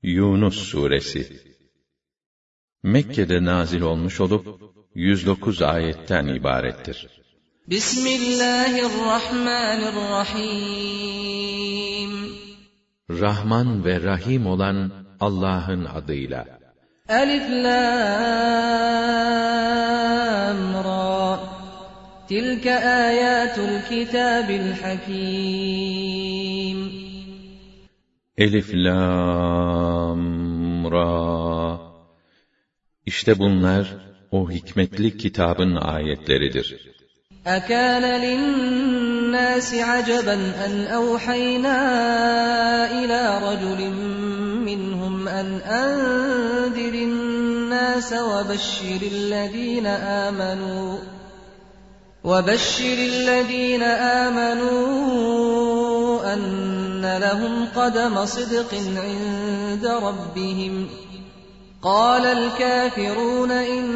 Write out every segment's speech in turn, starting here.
Yunus suresi Mekke'de nazil olmuş olup 109 ayetten ibarettir. Bismillahirrahmanirrahim. Rahman ve Rahim olan Allah'ın adıyla. Elif lam ra. Tilke ayatul kitabil hakim. Elif lam ra. İşte bunlar o hikmetli kitabın ayetleridir. أَكَانَ لِلنَّاسِ عَجَبًا أَنْ أَوْحَيْنَا إِلَى رَجُلٍ مِّنْهُمْ أَنْ أَنذِرِ النَّاسَ وَبَشِّرِ الَّذِينَ آمَنُوا أَنَّ لَهُمْ قَدَمَ صِدْقٍ عِندَ رَبِّهِمْ قَالَ الْكَافِرُونَ إِنَّ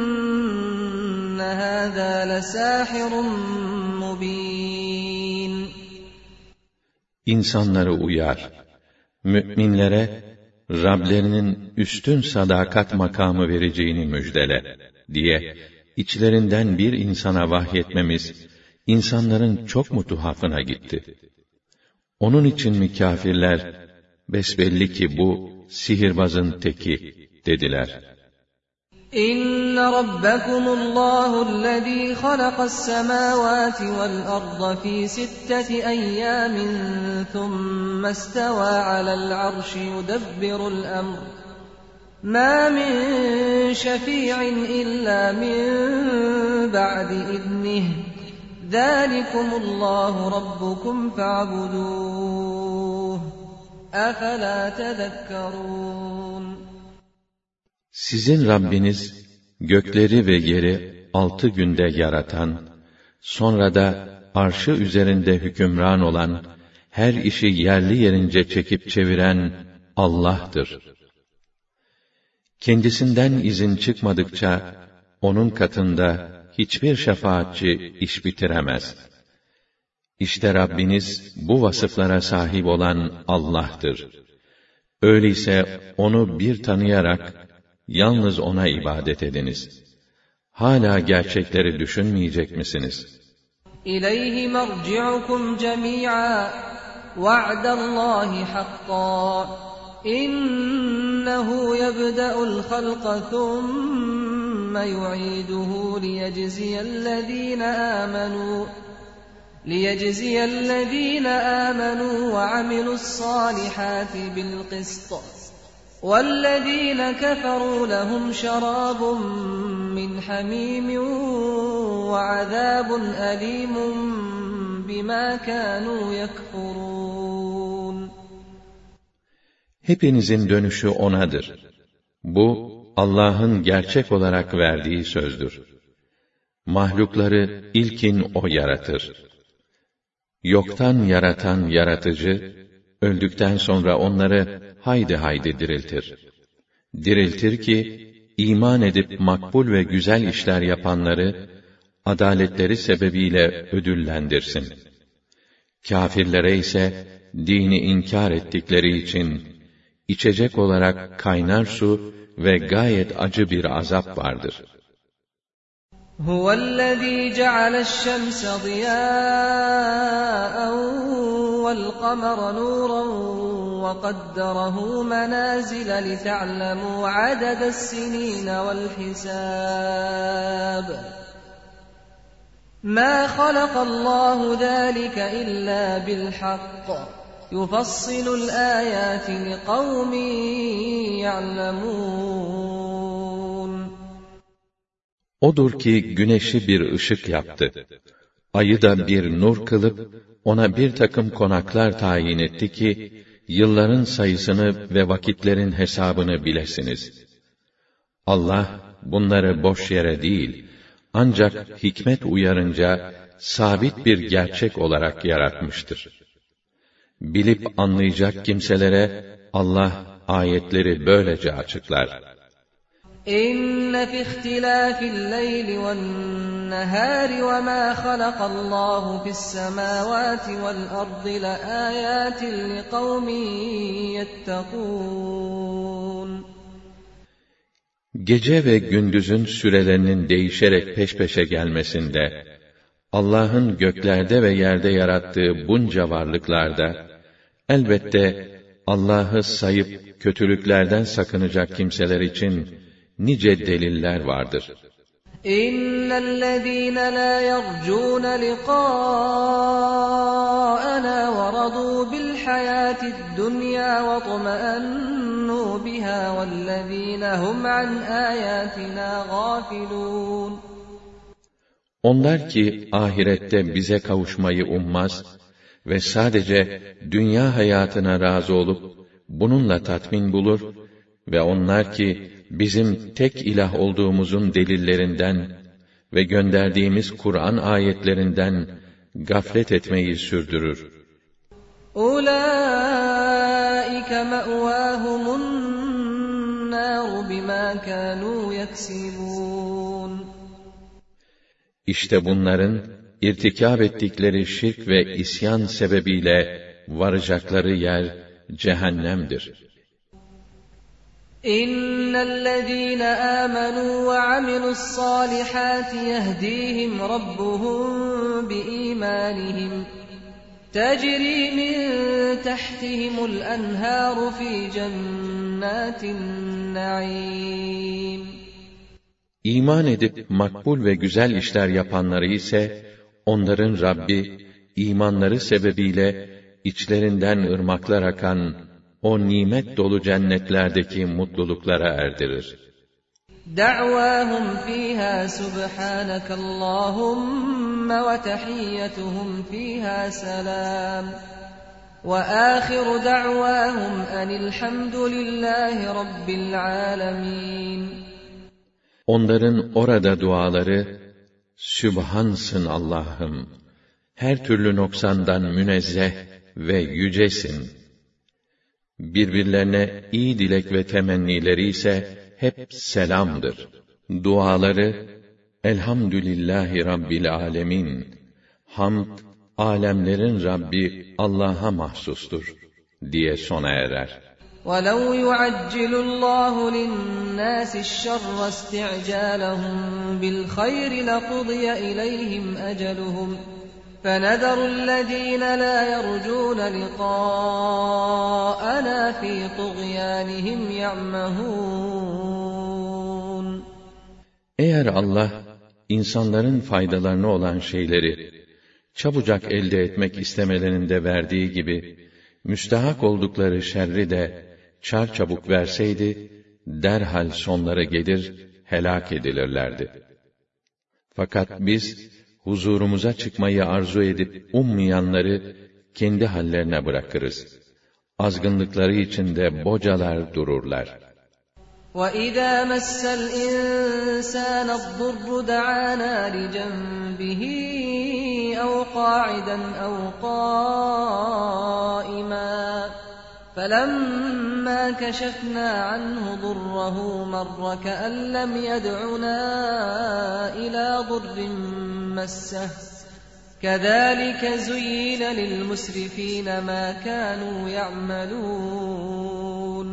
هَذَا لَسَاحِرٌ مُبِينٌ. İnsanları uyar, müminlere Rablerinin üstün sadakat makamı vereceğini müjdele diye içlerinden bir insana vahyetmemiz insanların çok mu tuhafına gitti? Onun için mi kâfirler besbelli ki bu sihirbazın teki dediler. İnne rabbekumullâhu'llezî halaqas-semâvâti vel-arda fî sitteti eyyâmin thumme istevâ alel-arşi yudebbirul emr. Mâ min şefî'in illâ min ba'di idnihi. Zâlikumullâhu rabbukum fe'budûh. Efelâ tezekkerûn. Sizin Rabbiniz, gökleri ve yeri 6 günde yaratan, sonra da arşı üzerinde hükümran olan, her işi yerli yerince çekip çeviren Allah'tır. Kendisinden izin çıkmadıkça, onun katında hiçbir şefaatçi iş bitiremez. İşte Rabbiniz, bu vasıflara sahip olan Allah'tır. Öyleyse onu bir tanıyarak, yalnız ona ibadet ediniz. Hala gerçekleri düşünmeyecek misiniz? İleyhi merci'ukum cemî'an va'dallahi hakkan. İnnehu yebda'ul halqa thumme yu'iduhu liyecziyellezîne âmenû ve amilussâlihâti bilqist. وَالَّذ۪ينَ كَفَرُوا لَهُمْ شَرَابٌ مِّنْ حَمِيمٍ وَعَذَابٌ أَلِيمٌ بِمَا كَانُوا يَكْفُرُونَ. Hepinizin dönüşü O'nadır. Bu, Allah'ın gerçek olarak verdiği sözdür. Mahlukları ilkin O yaratır. Yoktan yaratan yaratıcı, öldükten sonra onları haydi diriltir. Diriltir ki, iman edip makbul ve güzel işler yapanları, adaletleri sebebiyle ödüllendirsin. Kâfirlere ise, dini inkar ettikleri için, içecek olarak kaynar su ve gayet acı bir azap vardır. Huvellezî ceale'ş-şemse ziyâ'en vel-kamera nûran ve qaddarahu menâzile lita'lemû adedes-sinîne vel-hisâb. Mâ halakallâhu zâlike illâ bil-hakk. Yufassilul âyâti liqavmin ya'lemûn. O'dur ki güneşi bir ışık yaptı. Ayı da bir nur kılıp, ona bir takım konaklar tayin etti ki, yılların sayısını ve vakitlerin hesabını bilesiniz. Allah, bunları boş yere değil, ancak hikmet uyarınca, sabit bir gerçek olarak yaratmıştır. Bilip anlayacak kimselere, Allah ayetleri böylece açıklar. İnne fi ihtilafil leyli ven nehari ve ma halakallahu fis semavati vel ardı laayatin liqaumin yettekûn. Gece ve gündüzün sürelerinin değişerek peş peşe gelmesinde, Allah'ın göklerde ve yerde yarattığı bunca varlıklarda, elbette Allah'ı sayıp kötülüklerden sakınacak kimseler için nice deliller vardır. İnnellezîne lâ yercûne liqâ'anâ ve radû bil hayâti'd-dunyâ ve tuma'annû bihâ vellezîne hum an âyâtinâ gâfilûn. Onlar ki ahirette bize kavuşmayı ummaz ve sadece dünya hayatına razı olup bununla tatmin bulur ve onlar ki bizim tek ilah olduğumuzun delillerinden ve gönderdiğimiz Kur'an ayetlerinden gaflet etmeyi sürdürür. Ulaika ma'wahumun nar bima kanu yaksibun. İşte bunların irtikab ettikleri şirk ve isyan sebebiyle varacakları yer cehennemdir. İnnellezîne âmenû ve amilussâlihâti yehdîhim rabbuhum biîmânihim tecrî min tahtihimul enhâru fî cennâtin naîm. İman edip makbul ve güzel işler yapanları ise onların Rabbi imanları sebebiyle içlerinden ırmaklar akan o nimet dolu cennetlerdeki mutluluklara erdirir. Da'vâhum fîhâ subhânekallâhumme ve tehiyyetuhum fîhâ selâm. Ve âhiru da'vâhum enilhamdülillâhi rabbil âlemîn. Onların orada duaları, Sübhansın Allah'ım, her türlü noksandan münezzeh ve yücesin. Birbirlerine iyi dilek ve temennileri ise hep selamdır. Duaları, Elhamdülillahi Rabbil Alemin, hamd, alemlerin Rabbi Allah'a mahsustur diye sona erer. وَلَوْ يُعَجِّلُ اللّٰهُ لِلنَّاسِ الشَّرَّ اسْتِعْجَالَهُم بِالْخَيْرِ لَقُضِيَ إِلَيْهِمْ أَجَلُهُمْ فَنَذَرُ الَّذ۪ينَ لَا يَرْجُونَ لِقَاءَنَا فِي طُغْيَانِهِمْ يَعْمَهُونَ. Eğer Allah, insanların faydalarına olan şeyleri çabucak elde etmek istemelerinde verdiği gibi, müstahak oldukları şerri de çarçabuk verseydi, derhal sonları gelir, helak edilirlerdi. Fakat biz, huzurumuza çıkmayı arzu edip ummayanları kendi hallerine bırakırız. Azgınlıkları içinde bocalar dururlar. وَإِذَا مَسَّ الْإِنسَانَ الضُّرُّ دَعَانَا لِجَنبِهِ أَوْ قَاعِدًا أَوْ قَائِمًا فَلَمَّا كَشَفْنَا عَنْهُ ضُرَّهُ مَرَّ كَأَن لَّمْ يَدْعُنَا إِلَى ضُرٍّ مَّسَّهُ كَذَلِكَ زُيِّنَ لِلْمُسْرِفِينَ مَا كَانُوا يَعْمَلُونَ.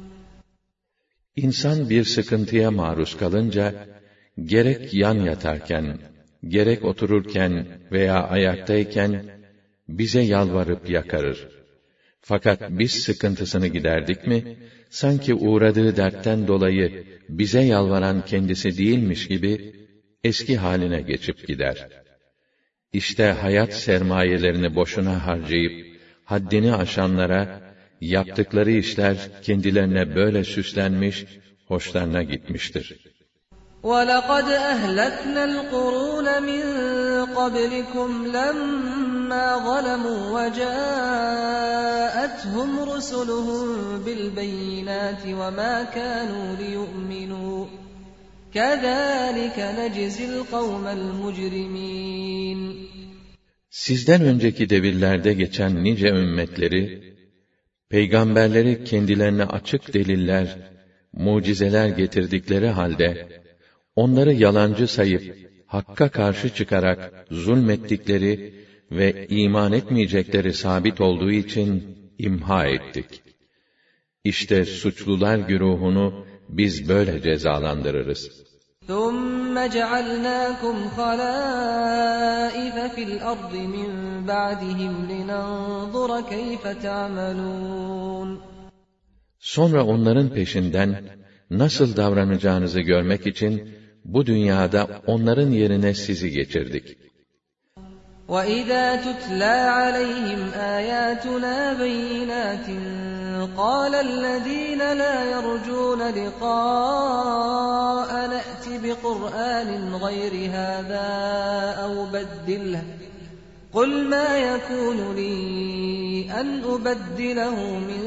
İnsan bir sıkıntıya maruz kalınca, gerek yan yatarken, gerek otururken veya ayaktayken, bize yalvarıp yakarır. Fakat biz sıkıntısını giderdik mi, sanki uğradığı dertten dolayı bize yalvaran kendisi değilmiş gibi, eski haline geçip gider. İşte hayat sermayelerini boşuna harcayıp, haddini aşanlara, yaptıkları işler kendilerine böyle süslenmiş, hoşlarına gitmiştir. وَلَقَدْ أَهْلَكْنَا الْقُرُونَ مِنْ قَبْلِكُمْ لَمَّا ظَلَمُوا وَجَاءَتْهُمْ رُسُلُهُم بِالْبَيِّنَاتِ وَمَا كَانُوا لِيُؤْمِنُوا كَذَلِكَ نَجْزِي الْقَوْمَ الْمُجْرِمِينَ. Sizden önceki devirlerde geçen nice ümmetleri, peygamberleri kendilerine açık deliller mucizeler getirdikleri halde, onları yalancı sayıp, Hakk'a karşı çıkarak zulmettikleri ve iman etmeyecekleri sabit olduğu için imha ettik. İşte suçlular güruhunu biz böyle cezalandırırız. ثُمَّ جَعَلْنَاكُمْ خَلَائِفَ فِي الْأَرْضِ مِنْ بَعْدِهِمْ لِنَنْظُرَ كَيْفَ تَعْمَلُونَ Sonra onların peşinden nasıl davranacağınızı görmek için bu dünyada onların yerine sizi geçirdik. وَإِذَا تُتْلَى عَلَيْهِمْ آيَاتُنَا بَيِّنَاتٍ قَالَ الَّذِينَ لَا يَرْجُونَ لِقَاءَنَا ائْتِ بِقُرْآنٍ غَيْرِ هَذَا أَوْ بَدِّلْهُ قُلْ مَا يَكُونُ لِي أَنْ أُبَدِّلَهُ مِنْ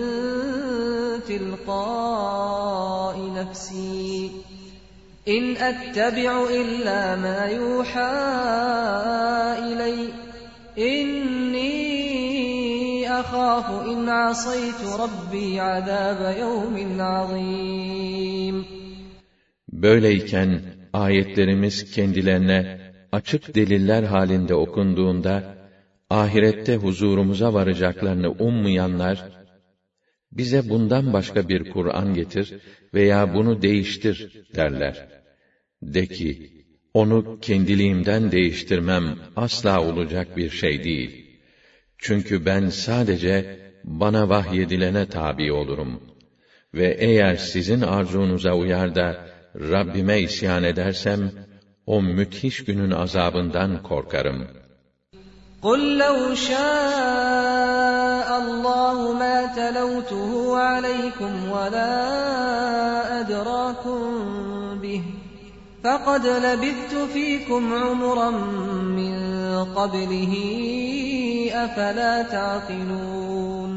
تِلْقَاءِ نَفْسِي إِنْ أَتَّبِعُ إِلَّا مَا يُوحَى إِلَيَّ إِنِّي أَخَافُ إِنْ عَصَيْتُ رَبِّي عَذَابَ يَوْمٍ عَظِيمٍ Böyleyken ayetlerimiz kendilerine açık deliller halinde okunduğunda, ahirette huzurumuza varacaklarını ummayanlar, bize bundan başka bir Kur'an getir veya bunu değiştir derler. De ki, onu kendiliğimden değiştirmem asla olacak bir şey değil. Çünkü ben sadece bana vahyedilene tabi olurum. Ve eğer sizin arzunuza uyar da Rabbime isyan edersem, o müthiş günün azabından korkarım. قُلْ لَوْ شَاءَ اللّٰهُ مَا تَلَوْتُهُ عَلَيْكُمْ وَلَا أَدْرَاكُمْ بِهِ فَقَدْ لَبِثْتُ فِيكُمْ عُمُرًا مِّن قَبْلِهِ أَفَلَا تَعْقِلُونَ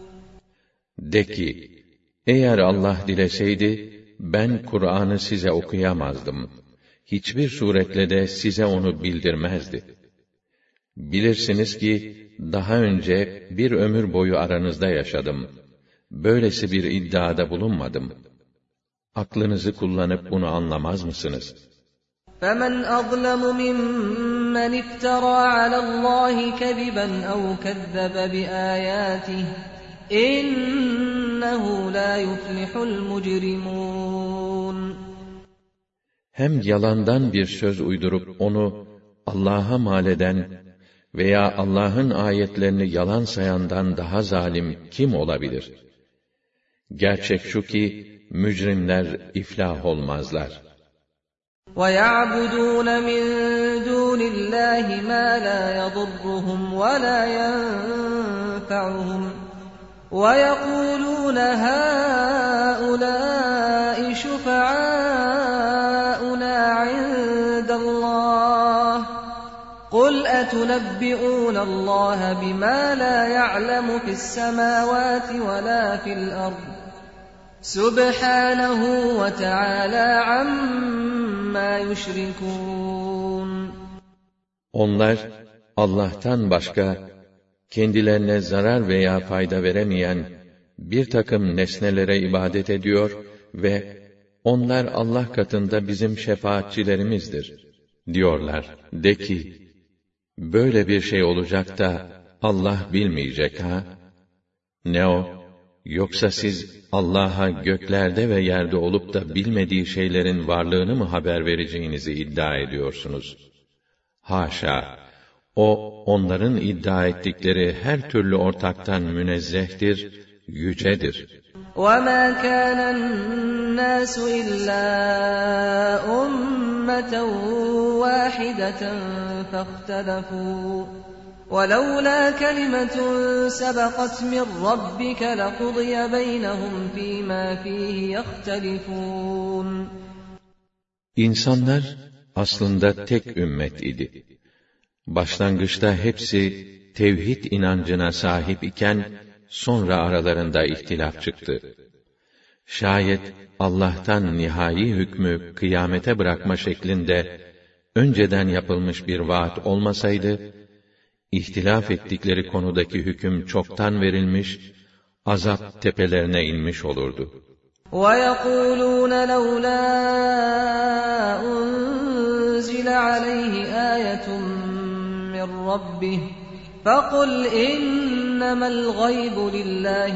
De ki, eğer Allah dileseydi, ben Kur'an'ı size okuyamazdım. Hiçbir suretle de size onu bildirmezdi. Bilirsiniz ki, daha önce bir ömür boyu aranızda yaşadım. Böylesi bir iddiada bulunmadım. Aklınızı kullanıp bunu anlamaz mısınız? فَمَنْ أَظْلَمُ مِمَّنِ افْتَرَى عَلَى اللّٰهِ كَذِبًا أَوْ كَذَّبَ بِآيَاتِهِ إِنَّهُ لَا يُفْلِحُ الْمُجْرِمُونَ Hem yalandan bir söz uydurup onu Allah'a mal eden veya Allah'ın ayetlerini yalan sayandan daha zalim kim olabilir? Gerçek şu ki, mücrimler iflah olmazlar. وَيَعْبُدُونَ مِن دُونِ اللّٰهِ مَا لَا يَضُرُّهُمْ وَلَا يَنفَعُهُمْ وَيَقُولُونَ هَٰؤُلَاءِ شُفَعَاؤُنَا عِندَ اللّٰهِ قُلْ أَتُنَبِّئُونَ اللّٰهَ بِمَا لَا يَعْلَمُ فِي السَّمَاوَاتِ وَلَا فِي الْأَرْضِ سُبْحَانَهُ وَتَعَالَى عَمَّا يُشْرِكُونَ Onlar, Allah'tan başka, kendilerine zarar veya fayda veremeyen bir takım nesnelere ibadet ediyor ve onlar Allah katında bizim şefaatçilerimizdir diyorlar. De ki, böyle bir şey olacak da Allah bilmeyecek ha? Ne o? Yoksa siz Allah'a göklerde ve yerde olup da bilmediği şeylerin varlığını mı haber vereceğinizi iddia ediyorsunuz? Haşa! O, onların iddia ettikleri her türlü ortaktan münezzehtir, yücedir. وَمَا كَانَ النَّاسُ إِلَّا أُمَّةً وَاحِدَةً فَاخْتَلَفُوا وَلَوْلَا كَلِمَةٌ سَبَقَتْ مِنْ رَبِّكَ لَقُضِيَ بَيْنَهُمْ فِيمَا فِيهِ يَخْتَلِفُونَ İnsanlar aslında tek ümmet idi. Başlangıçta hepsi tevhid inancına sahip iken, sonra aralarında ihtilaf çıktı. Şayet Allah'tan nihai hükmü kıyamete bırakma şeklinde önceden yapılmış bir vaat olmasaydı, ihtilaf ettikleri konudaki hüküm çoktan verilmiş, azap tepelerine inmiş olurdu. وَيَقُولُونَ لَوْلَا أُنْزِلَ عَلَيْهِ آيَةٌ مِّن رَّبِّهِ فَقُلْ إِنَّمَا الْغَيْبُ لِلَّهِ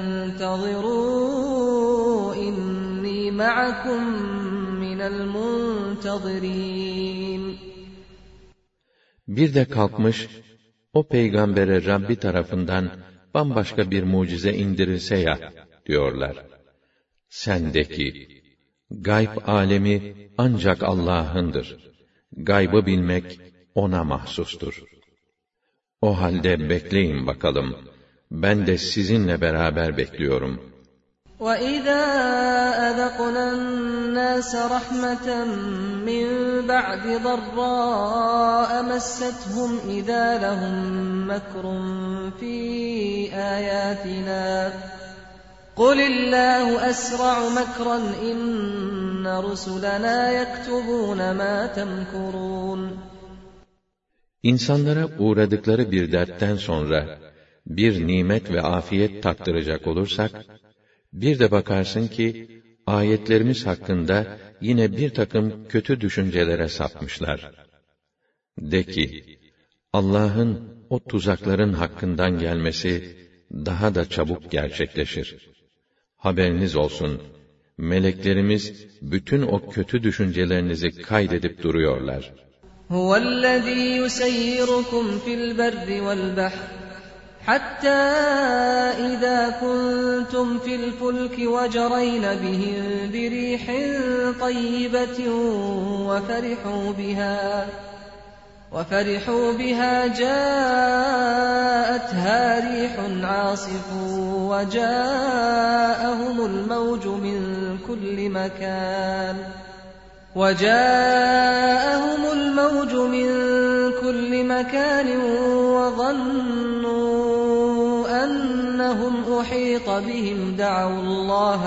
فَانتَظِرُوا إِنِّي مَعَكُمْ مِنَ الْمُنْتَظِرِينَ. Bir de kalkmış, o peygambere Rabbi tarafından bambaşka bir mucize indirilse ya, diyorlar. Sen de ki, gayb alemi ancak Allah'ındır. Gaybı bilmek ona mahsustur. O halde bekleyin bakalım. Ben de sizinle beraber bekliyorum. وَإِذَا أَذَقْنَا النَّاسَ رَحْمَةً مِّن بَعْدِ ضَرَّاءَ مَسَّتْهُمْ إِذَا لَهُم مَّكْرٌ فِي آيَاتِنَا قُلِ اللَّهُ أَسْرَعُ مَكْرًا إِنَّ رُسُلَنَا يَكْتُبُونَ مَا تَمْكُرُونَ. İnsanlara uğradıkları bir dertten sonra bir nimet ve afiyet tattıracak olursak, bir de bakarsın ki ayetlerimiz hakkında yine bir takım kötü düşüncelere sapmışlar. De ki, Allah'ın o tuzakların hakkından gelmesi daha da çabuk gerçekleşir. Haberiniz olsun, meleklerimiz bütün o kötü düşüncelerinizi kaydedip duruyorlar. Huvellezî yuseyyirukum fil berri vel bahr hattâ izâ kuntum fil fulki ve cereyne bihim birihin tayyibetin وَفَرِحُوا بِهَا جَاءَتْهَا رِيحٌ عَاصِفٌ وَجَاءَهُمُ الْمَوْجُ مِنْ كُلِّ مَكَانٍ وَظَنُّوا أَنَّهُمْ أُحِيطَ بِهِمْ دَعَوُا اللَّهَ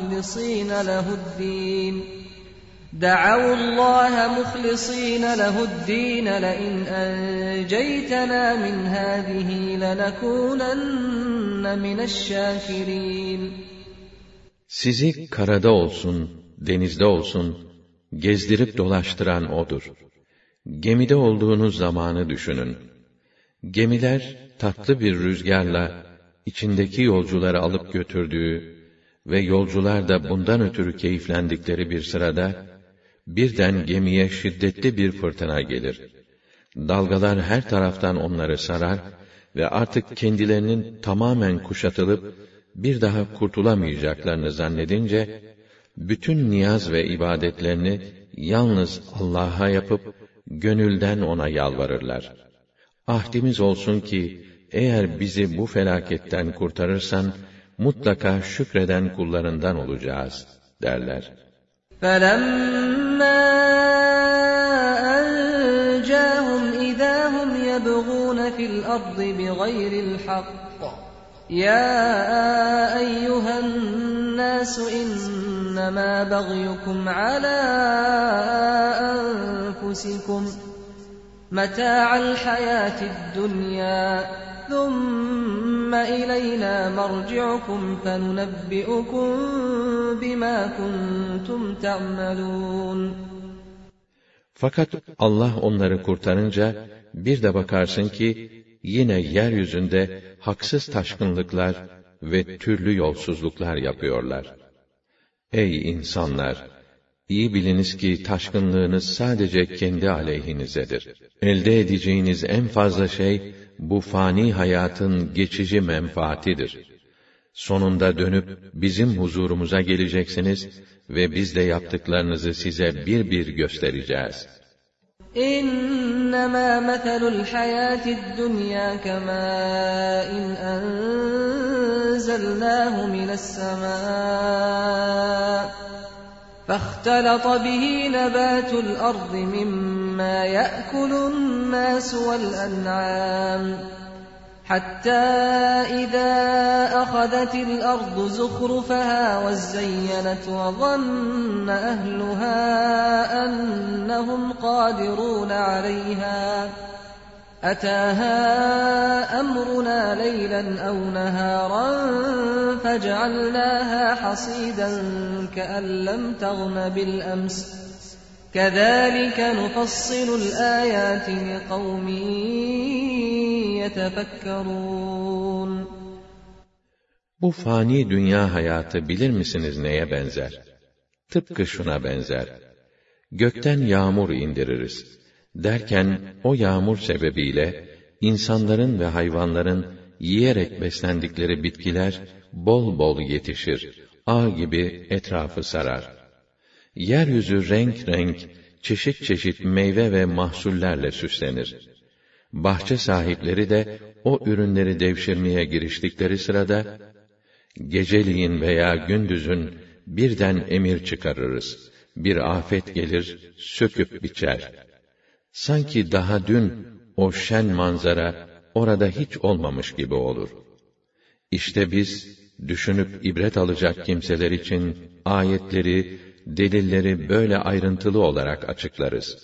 مُخْلِصِينَ لَهُ الدِّينَ لَئِنْ أَنْجَيْتَنَا مِنْ هَٰذِهِ لَنَكُونَنَّ مِنَ الشَّاكِرِينَ. Sizi karada olsun, denizde olsun, gezdirip dolaştıran O'dur. Gemide olduğunuz zamanı düşünün. Gemiler, tatlı bir rüzgarla, içindeki yolcuları alıp götürdüğü ve yolcular da bundan ötürü keyiflendikleri bir sırada, birden gemiye şiddetli bir fırtına gelir. Dalgalar her taraftan onları sarar ve artık kendilerinin tamamen kuşatılıp, bir daha kurtulamayacaklarını zannedince, bütün niyaz ve ibadetlerini yalnız Allah'a yapıp, gönülden O'na yalvarırlar. Ahdimiz olsun ki, eğer bizi bu felaketten kurtarırsan, mutlaka şükreden kullarından olacağız, derler. فَلَمَّا أَنْجَاهُمْ إِذَا هُمْ يَبْغُونَ فِي الْأَرْضِ بِغَيْرِ الْحَقِّ يَا أَيُّهَا النَّاسُ إِنَّمَا بَغْيُكُمْ عَلَى أَنفُسِكُمْ مَتَاعَ الْحَيَاةِ الدُّنْيَا ثُمَّ إِلَيْنَا مَرْجِعُكُمْ فَنُنَبِّئُكُمْ بِمَا كُنْتُمْ تَعْمَلُونَ. Fakat Allah onları kurtarınca, bir de bakarsın ki, yine yeryüzünde haksız taşkınlıklar ve türlü yolsuzluklar yapıyorlar. Ey insanlar! İyi biliniz ki taşkınlığınız sadece kendi aleyhinizedir. Elde edeceğiniz en fazla şey, bu fani hayatın geçici menfaatidir. Sonunda dönüp bizim huzurumuza geleceksiniz ve biz de yaptıklarınızı size bir bir göstereceğiz. İnnemâ meselul hayâti'd-dunyâ kemâin enzelnâhu mine's-semâ فاختلط به نبات الأرض مما يأكل الناس والأنعام حتى إذا أخذت الأرض زخرفها وزينت وظن أهلها أنهم قادرون عليها أتاها أمرنا ليلا أو نهارا فجعلناها حصيدا كأن لم تغن بالأمس كذلك نفصل الآيات لقوم يتفكرون. Bu fani dünya hayatı bilir misiniz neye benzer? Tıpkı şuna benzer. Gökten yağmur indiririz. Derken o yağmur sebebiyle insanların ve hayvanların yiyerek beslendikleri bitkiler bol bol yetişir. Ağ gibi etrafı sarar. Yeryüzü renk renk, çeşit çeşit meyve ve mahsullerle süslenir. Bahçe sahipleri de o ürünleri devşirmeye giriştikleri sırada, geceliğin veya gündüzün birden emir çıkarırız. Bir afet gelir, söküp biçer. Sanki daha dün o şen manzara orada hiç olmamış gibi olur. İşte biz, düşünüp ibret alacak kimseler için ayetleri, delilleri böyle ayrıntılı olarak açıklarız.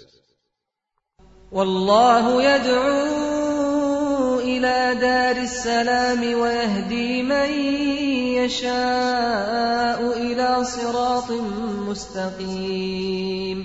Vallahu yed'u ila daris selam ve yehdi men yeşâ'u ila sıratın mustakim.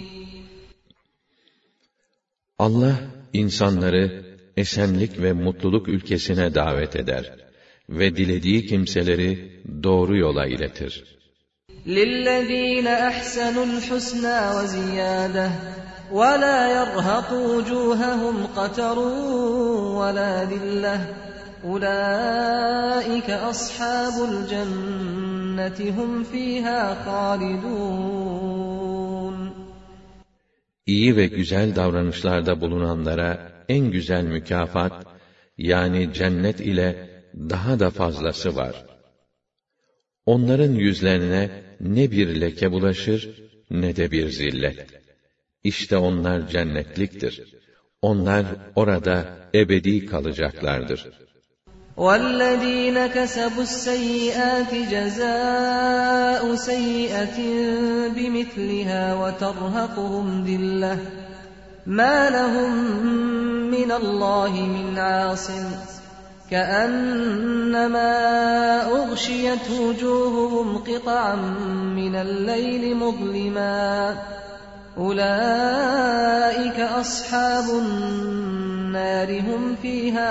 Allah insanları esenlik ve mutluluk ülkesine davet eder ve dilediği kimseleri doğru yola iletir. لِلَّذ۪ينَ أَحْسَنُوا الْحُسْنَى وَزِيَادَةً وَلَا يَرْهَقُ وُجُوهَهُمْ قَتَرٌ وَلَا ذِلَّةٌ أُولَٰئِكَ أَصْحَابُ الْجَنَّةِ هُمْ ف۪يهَا خَالِدُونَ. İyi ve güzel davranışlarda bulunanlara en güzel mükafat, yani cennet ile daha da fazlası var. Onların yüzlerine ne bir leke bulaşır, ne de bir zillet. İşte onlar cennetliktir. Onlar orada ebedi kalacaklardır. وَالَّذ۪ينَ كَسَبُوا السَّيِّئَاتِ جَزَاءُ سَيِّئَةٍ بِمِثْلِهَا وَتَرْهَقُهُمْ ذِلَّةٌ مَا لَهُمْ مِنَ اللّٰهِ مِنْ عَاصِمٍ كَأَنَّمَا أُغْشِيَتْ وُجُوهُهُمْ قِطَعًا مِنَ اللَّيْلِ مُظْلِمًا أُولَٰئِكَ أَصْحَابُ النَّارِ هُمْ فِيهَا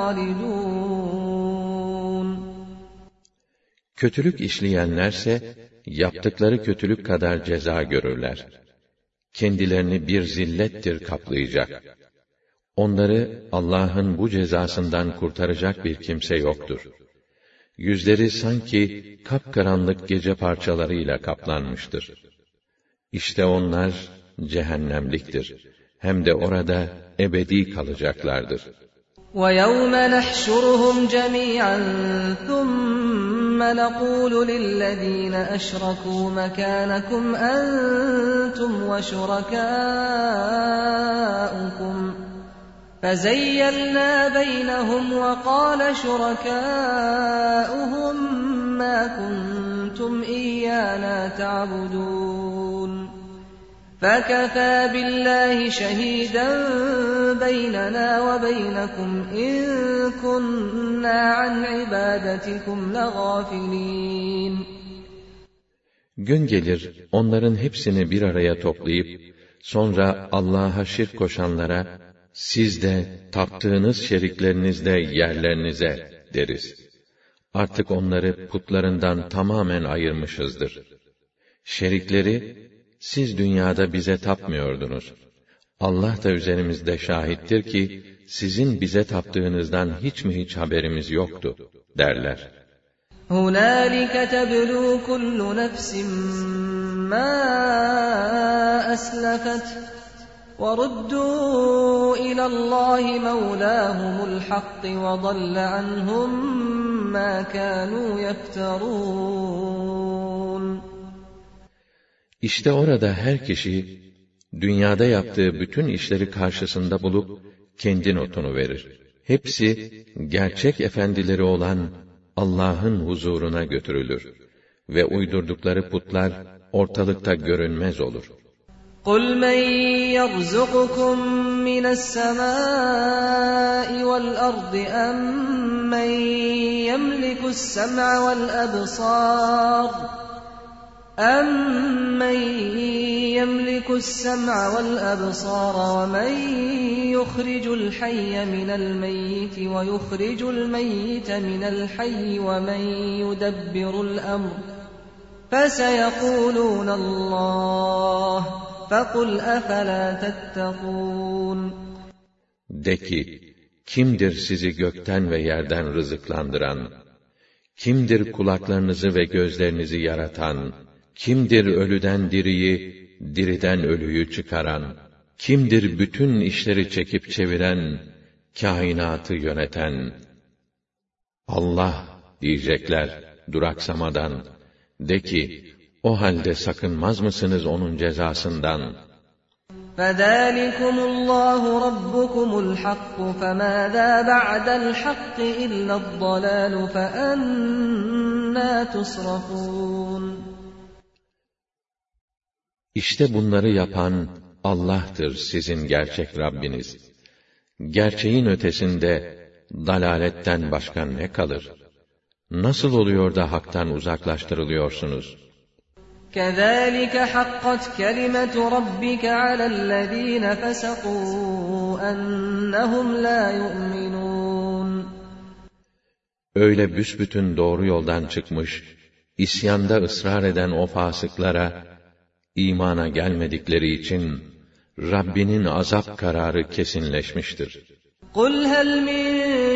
خَالِدُونَ. Kötülük işleyenlerse yaptıkları kötülük kadar ceza görürler. Kendilerini bir zillettir kaplayacak. Onları Allah'ın bu cezasından kurtaracak bir kimse yoktur. Yüzleri sanki kapkaranlık gece parçalarıyla kaplanmıştır. İşte onlar cehennemliktir. Hem de orada ebedi kalacaklardır. وَيَوْمَ نَحْشُرُهُمْ جَمِيعًا ثُمَّ نَقُولُ لِلَّذ۪ينَ أَشْرَكُوا مَكَانَكُمْ أَنْتُمْ وَشُرَكَاؤُكُمْ فَزَيَّلْنَا بَيْنَهُمْ وَقَالَ شُرَكَاؤُهُمْ مَا كُنْتُمْ إِيَّانَا تَعْبُدُونَ فَكَفَى بِاللّٰهِ شَهِيدًا بَيْنَنَا وَبَيْنَكُمْ إِنْ كُنَّا عَنْ عِبَادَتِكُمْ لَغَافِلِينَ. Gün gelir, onların hepsini bir araya toplayıp, sonra Allah'a şirk koşanlara, siz de, taptığınız şerikleriniz de yerlerinize deriz. Artık onları putlarından tamamen ayırmışızdır. Şerikleri, siz dünyada bize tapmıyordunuz. Allah da üzerimizde şahittir ki, sizin bize taptığınızdan hiç mi hiç haberimiz yoktu, derler. هُنَالِكَ تَبْلُو كُلُّ نَفْسٍ مَا أَسْلَفَتْ وَرُدُّوا إِلَى اللّٰهِ مَوْلَاهُمُ الْحَقِّ وَضَلَّ عَنْهُمْ مَا كَانُوا يَفْتَرُونَ. İşte orada her kişi, dünyada yaptığı bütün işleri karşısında bulup, kendi notunu verir. Hepsi, gerçek efendileri olan Allah'ın huzuruna götürülür. Ve uydurdukları putlar, ortalıkta görünmez olur. قُلْ مَنْ يَرْزُقُكُمْ مِنَ السَّمَاءِ وَالْأَرْضِ أَمَّنْ يَمْلِكُ السَّمْعَ وَالْأَبْصَارَ وَمَنْ يُخْرِجُ الْحَيَّ مِنَ الْمَيِّتِ وَيُخْرِجُ الْمَيِّتَ مِنَ الْحَيِّ وَمَنْ يُدَبِّرُ الْأَمْرَ فَسَيَقُولُونَ اللّٰهُ فَقُلْ أَفَلَا تَتَّقُونَ. De ki, kimdir sizi gökten ve yerden rızıklandıran? Kimdir kulaklarınızı ve gözlerinizi yaratan? Kimdir ölüden diriyi, diriden ölüyü çıkaran? Kimdir bütün işleri çekip çeviren, kainatı yöneten? Allah diyecekler duraksamadan. De ki, o halde sakınmaz mısınız onun cezasından? فَذَٰلِكُمُ اللّٰهُ رَبُّكُمُ الْحَقُّ فَمَاذَا بَعْدَ الْحَقِّ إِلَّا الضَّلَالُ فَأَنَّىٰ تُصْرَفُونَ. İşte bunları yapan Allah'tır sizin gerçek Rabbiniz. Gerçeğin ötesinde dalaletten başka ne kalır? Nasıl oluyor da haktan uzaklaştırılıyorsunuz? كَذَٰلِكَ حَقَّتْ كَلِمَةُ رَبِّكَ عَلَى الَّذ۪ينَ فَسَقُوا أَنَّهُمْ لَا يُؤْمِنُونَ. Öyle büsbütün doğru yoldan çıkmış, isyanda ısrar eden o fasıklara, imana gelmedikleri için, Rabbinin azap kararı kesinleşmiştir. قُلْ هَلْ مِنْ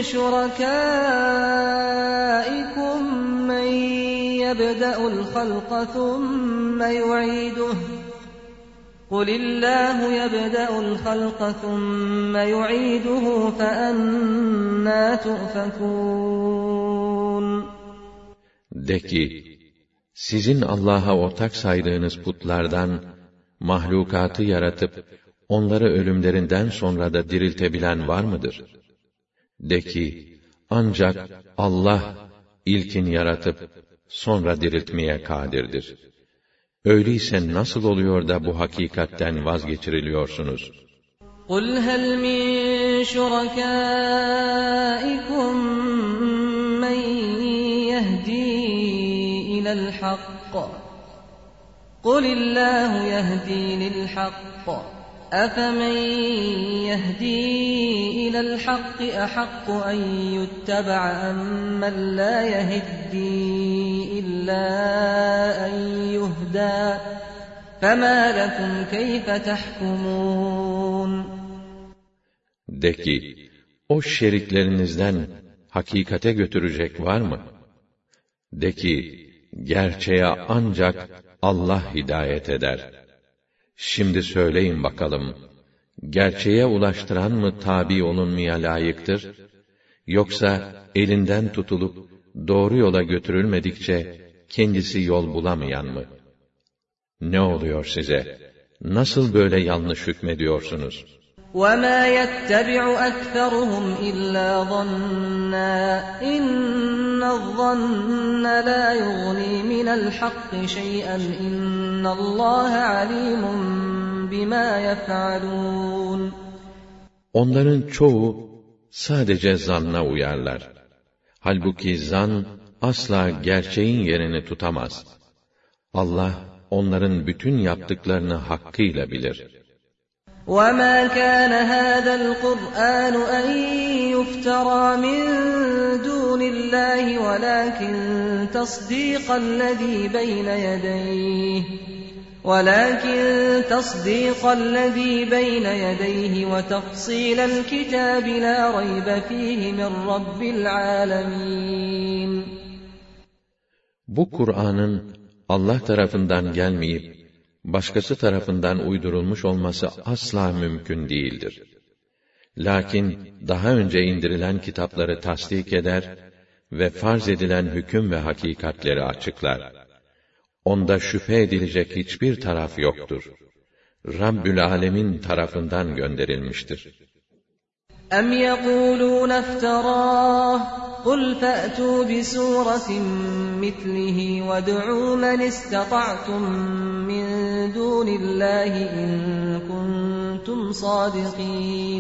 شُرَكَائِكُمْ مَنْ يَبْدَأُ الْخَلْقَ ثُمَّ يُعِيدُهُ قُلِ اللّٰهُ يَبْدَأُ الْخَلْقَ ثُمَّ يُعِيدُهُ فَأَنَّىٰ تُؤْفَكُونَ. De ki, sizin Allah'a ortak saydığınız putlardan, mahlukatı yaratıp, onları ölümlerinden sonra da diriltebilen var mıdır? De ki, ancak Allah, ilkin yaratıp, sonra diriltmeye kadirdir. Öyleyse nasıl oluyor da bu hakikatten vazgeçiriliyorsunuz? قُلْ هَلْ مِنْ شُرَكَائِكُمْ مَنْ يَهْدِي إِلَى الْحَقِّ قُلِ اللّٰهُ يَهْدِي لِلْحَقِّ أَفَمَنْ يَهْدِي إِلَى الْحَقِّ أَحَقُّ أَنْ يُتَّبَعَ أَمَّنْ لَا يَهِدِّي إِلَّا أَنْ يُهْدَى فَمَا لَكُمْ كَيْفَ تَحْكُمُونَ. De ki, o şeriklerinizden hakikate götürecek var mı? De ki, gerçeğe ancak Allah hidayet eder. Şimdi söyleyin bakalım, gerçeğe ulaştıran mı tabi olunmaya layıktır? Yoksa elinden tutulup doğru yola götürülmedikçe kendisi yol bulamayan mı? Ne oluyor size? Nasıl böyle yanlış hükmediyorsunuz? وَمَا يَتَّبِعُ أَكْثَرُهُمْ إِلَّا ظَنًّا إِنَّ الظَّنَّ لَا يُغْنِي مِنَ الْحَقِّ شَيْئًا إِنَّ اللّٰهَ عَلِيمٌ بِمَا يَفْعَلُونَ. Onların çoğu sadece zanna uyarlar. Halbuki zan asla gerçeğin yerini tutamaz. Allah onların bütün yaptıklarını hakkıyla bilir. وَمَا كَانَ هَذَا الْقُرْآنُ أَنْ يُفْتَرَى مِنْ دُونِ اللّٰهِ وَلَكِنْ تَصْدِيقَ الَّذ۪ي بَيْنَ يَدَيْهِ وَتَفْصِيلَ الْكِتَابِ لَا رَيْبَ ف۪يهِ مِنْ رَبِّ الْعَالَمِينَ. Bu Kur'an'ın Allah tarafından gelmeyip, başkası tarafından uydurulmuş olması asla mümkün değildir. Lakin daha önce indirilen kitapları tasdik eder ve farz edilen hüküm ve hakikatleri açıklar. Onda şüphe edilecek hiçbir taraf yoktur. Rabbül Alemin tarafından gönderilmiştir. اَمْ يَقُولُونَ افْتَرَاهُ قُلْ فَأْتُوا بِسُورَةٍ مِثْلِهِ وَادْعُوا مَنِ اسْتَطَعْتُم مِّن دُونِ اللّٰهِ اِنْ كُنْتُمْ صَادِقِينَ.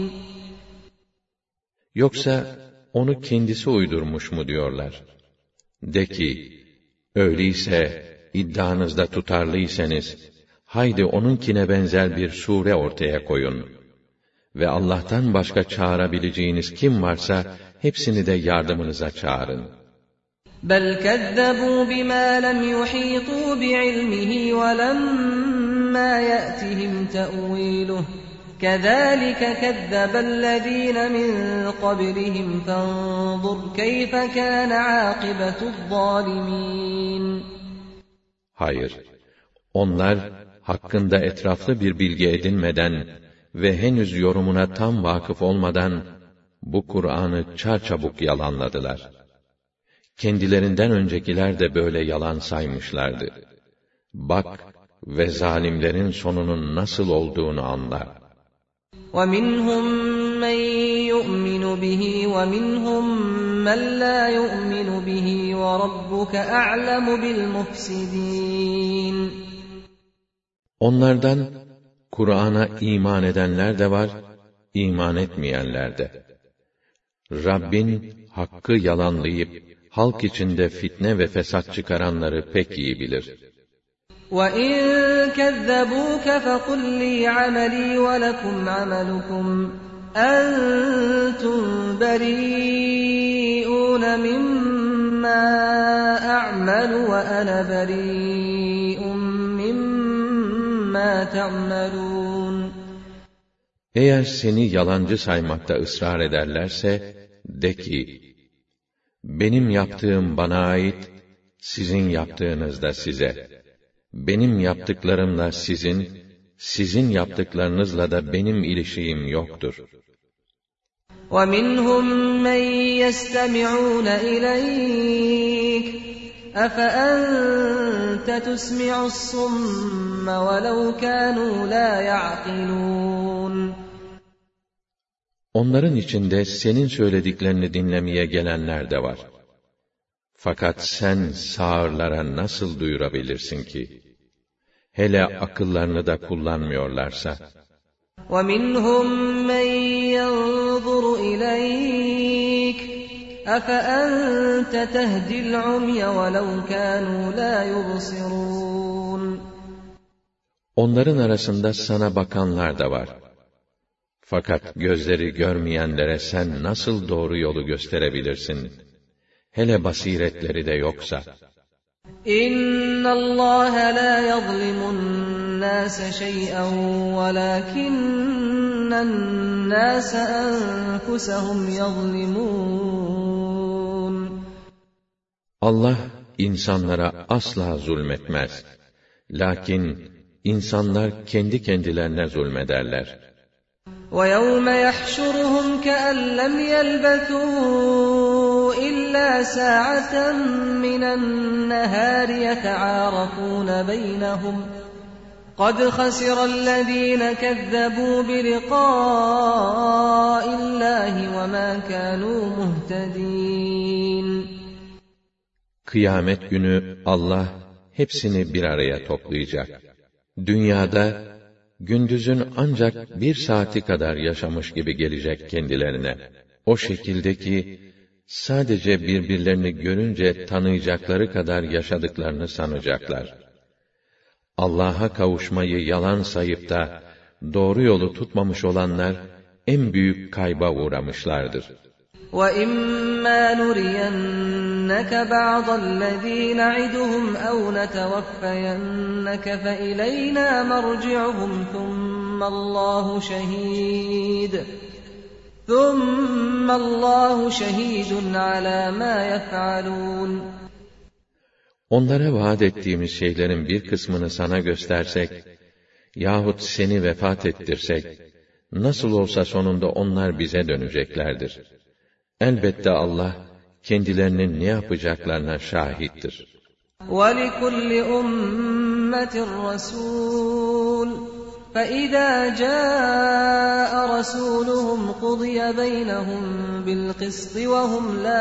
Yoksa onu kendisi uydurmuş mu diyorlar? De ki, öyleyse iddianızda tutarlıysanız, haydi onunkine benzer bir sure ortaya koyun. Ve Allah'tan başka çağırabileceğiniz kim varsa, hepsini de yardımınıza çağırın. بَلْ كَذَّبُوا بِمَا لَمْ يُحِيطُوا بِعِلْمِهِ وَلَمَّا يَأْتِهِمْ تَأْوِيلُهُ كَذَٰلِكَ كَذَّبَ الَّذ۪ينَ مِنْ قَبْلِهِمْ فَانظُرْ كَيْفَ كَانَ عَاقِبَةُ الظَّالِمِينَ. Hayır, onlar hakkında etraflı bir bilgi edinmeden ve henüz yorumuna tam vakıf olmadan bu Kur'an'ı çarçabuk yalanladılar. Kendilerinden öncekiler de böyle yalan saymışlardı. Bak ve zalimlerin sonunun nasıl olduğunu anla. وَمِنْهُمْ مَنْ يُؤْمِنُ بِهِ وَمِنْهُمْ مَنْ لَا يُؤْمِنُ بِهِ وَرَبُّكَ أَعْلَمُ بِالْمُفْسِدِينَ. Onlardan Kur'an'a iman edenler de var, iman etmeyenler de. Rabbin hakkı yalanlayıp halk içinde fitne ve fesat çıkaranları pek iyi bilir. وَإِنْ كَذَّبُوكَ فَقُلْ لِي عَمَلِي وَلَكُمْ عَمَلُكُمْ أَنْتُمْ بَرِيئُونَ مِمَّا أَعْمَلُ وَأَنَا بَرِيءٌ مِمَّا تَعْمَلُونَ. Eğer seni yalancı saymakta ısrar ederlerse, de ki, benim yaptığım bana ait, sizin yaptığınız da size. Benim yaptıklarımla sizin yaptıklarınızla da benim ilişiğim yoktur. وَمِنْهُمْ مَنْ يَسْتَمِعُونَ إِلَيْكَ أَفَأَنْتَ تُسْمِعُ الصُّمَّ وَلَوْ كَانُوا لَا يَعْقِلُونَ. Onların içinde senin söylediklerini dinlemeye gelenler de var. Fakat sen sağırlara nasıl duyurabilirsin ki? Hele akıllarını da kullanmıyorlarsa. وَمِنْهُمْ مَنْ يَنْظُرُ إِلَيْكَ أَفَأَنْتَ تَهْدِي الْعُمْيَ وَلَوْ كَانُوا لَا يُبْصِرُونَ. Onların arasında sana bakanlar da var. Fakat gözleri görmeyenlere sen nasıl doğru yolu gösterebilirsin? Hele basiretleri de yoksa. İnna Allah la yuzlimun nase şey'en velakinnen nase enfusahum yuzlimun. Allah insanlara asla zulmetmez. Lakin insanlar kendi kendilerine zulmederler. وَيَوْمَ يَحْشُرُهُمْ كَأَنْ لَمْ يَلْبَثُوا إِلَّا سَاعَةً مِنَ النَّهَارِ يَتَعَارَفُونَ بَيْنَهُمْ قَدْ خَسِرَ الَّذ۪ينَ كَذَّبُوا بِلِقَاءِ اللّٰهِ وَمَا كَانُوا مُهْتَد۪ينَ. Kıyamet günü Allah hepsini bir araya toplayacak. Dünyada gündüzün ancak 1 saati kadar yaşamış gibi gelecek kendilerine. O şekilde ki, sadece birbirlerini görünce tanıyacakları kadar yaşadıklarını sanacaklar. Allah'a kavuşmayı yalan sayıp da, doğru yolu tutmamış olanlar, en büyük kayba uğramışlardır. وَإِمَّا نُرِيَنَّكَ بَعْضَ الَّذ۪ي نَعِدُهُمْ اَوْ نَتَوَفَّيَنَّكَ فَإِلَيْنَا مَرْجِعُهُمْ ثُمَّ اللّٰهُ شَه۪يدٌ عَلَى مَا يَفْعَلُونَ. Onlara vaat ettiğimiz şeylerin bir kısmını sana göstersek, yahut seni vefat ettirsek, nasıl olsa sonunda onlar bize döneceklerdir. Elbette Allah, kendilerinin ne yapacaklarına şahittir. وَلِكُلِّ أُمَّةٍ رَسُولٌ فَإِذَا جَاءَ رَسُولُهُمْ قُضِيَ بَيْنَهُمْ بِالْقِسْطِ وَهُمْ لَا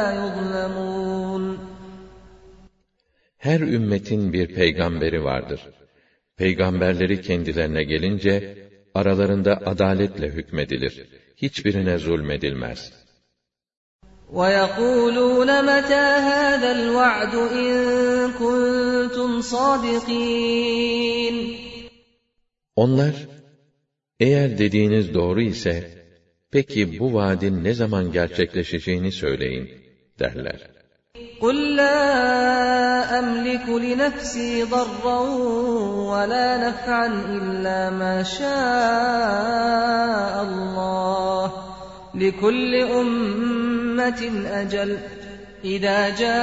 يُظْلَمُونَ. Her ümmetin bir peygamberi vardır. Peygamberleri kendilerine gelince, aralarında adaletle hükmedilir. Hiçbirine zulmedilmez. وَيَقُولُونَ مَتَى هَذَا الْوَعْدُ إِن كُنتُمْ صَادِقِينَ Onlar, eğer dediğiniz doğru ise, peki bu vaadin ne zaman gerçekleşeceğini söyleyin, derler. قُلْ لَا أَمْلِكُ لِنَفْسِي ضَرًّا وَلَا نَفْعًا إِلَّا مَا شَاءَ اللَّهُ لِكُلِّ أُمَّةٍ أَجَلٌ إِذَا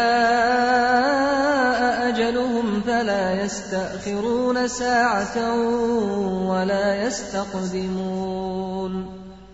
جَاءَ أَجَلُهُمْ فَلَا يَسْتَأْخِرُونَ سَاعَةً وَلَا يَسْتَقْدِمُونَ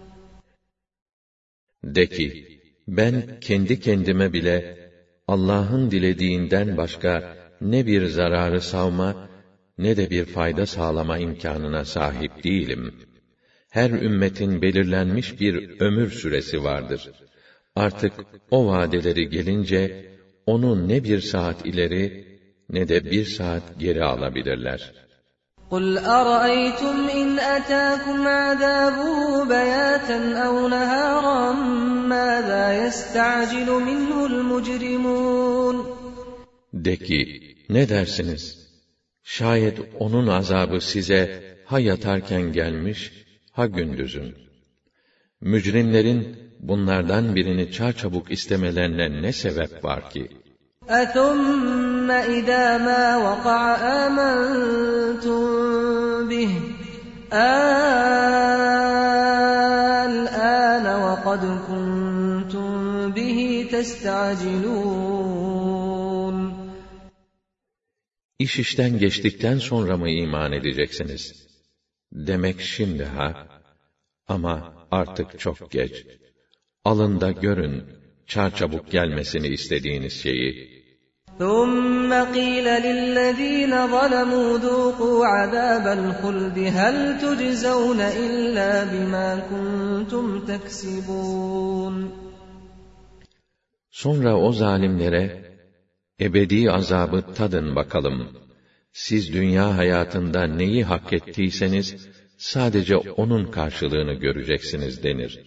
De ki, ben kendi kendime bile Allah'ın dilediğinden başka ne bir zararı savma, ne de bir fayda sağlama imkânına sahip değilim. Her ümmetin belirlenmiş bir ömür süresi vardır. Artık o vadeleri gelince, onu ne bir saat ileri, ne de bir saat geri alabilirler. قُلْ أَرَأَيْتُمْ إِنْ أَتَاكُمْ عَذَابُهُ بَيَاتًا أَوْ نَهَارًا مَاذَا يَسْتَعْجِلُ مِنْهُ الْمُجْرِمُونَ De ki, ne dersiniz? Şayet onun azabı size ha yatarken gelmiş, ha gündüzün. Mücrimlerin bunlardan birini çarçabuk istemelerine ne sebep var ki? أَثُمَّ إِذَا مَا وَقَعَ آمَنْتُمْ بِهِ الْآنَ وَقَدْ كُنْتُمْ بِهِ تَسْتَعْجِلُونَ İş işten geçtikten sonra mı iman edeceksiniz? Demek şimdi ha? Ama artık çok geç. Alın da görün, çarçabuk gelmesini istediğiniz şeyi. ثُمَّ قِيلَ لِلَّذ۪ينَ ظَلَمُوا ذُوقُوا عَذَابَ الْخُلْدِ هَلْ تُجْزَوْنَ إِلَّا بِمَا كُنْتُمْ تَكْسِبُونَ Sonra o zalimlere, ebedi azabı tadın bakalım. Siz dünya hayatında neyi hak ettiyseniz, sadece onun karşılığını göreceksiniz denir.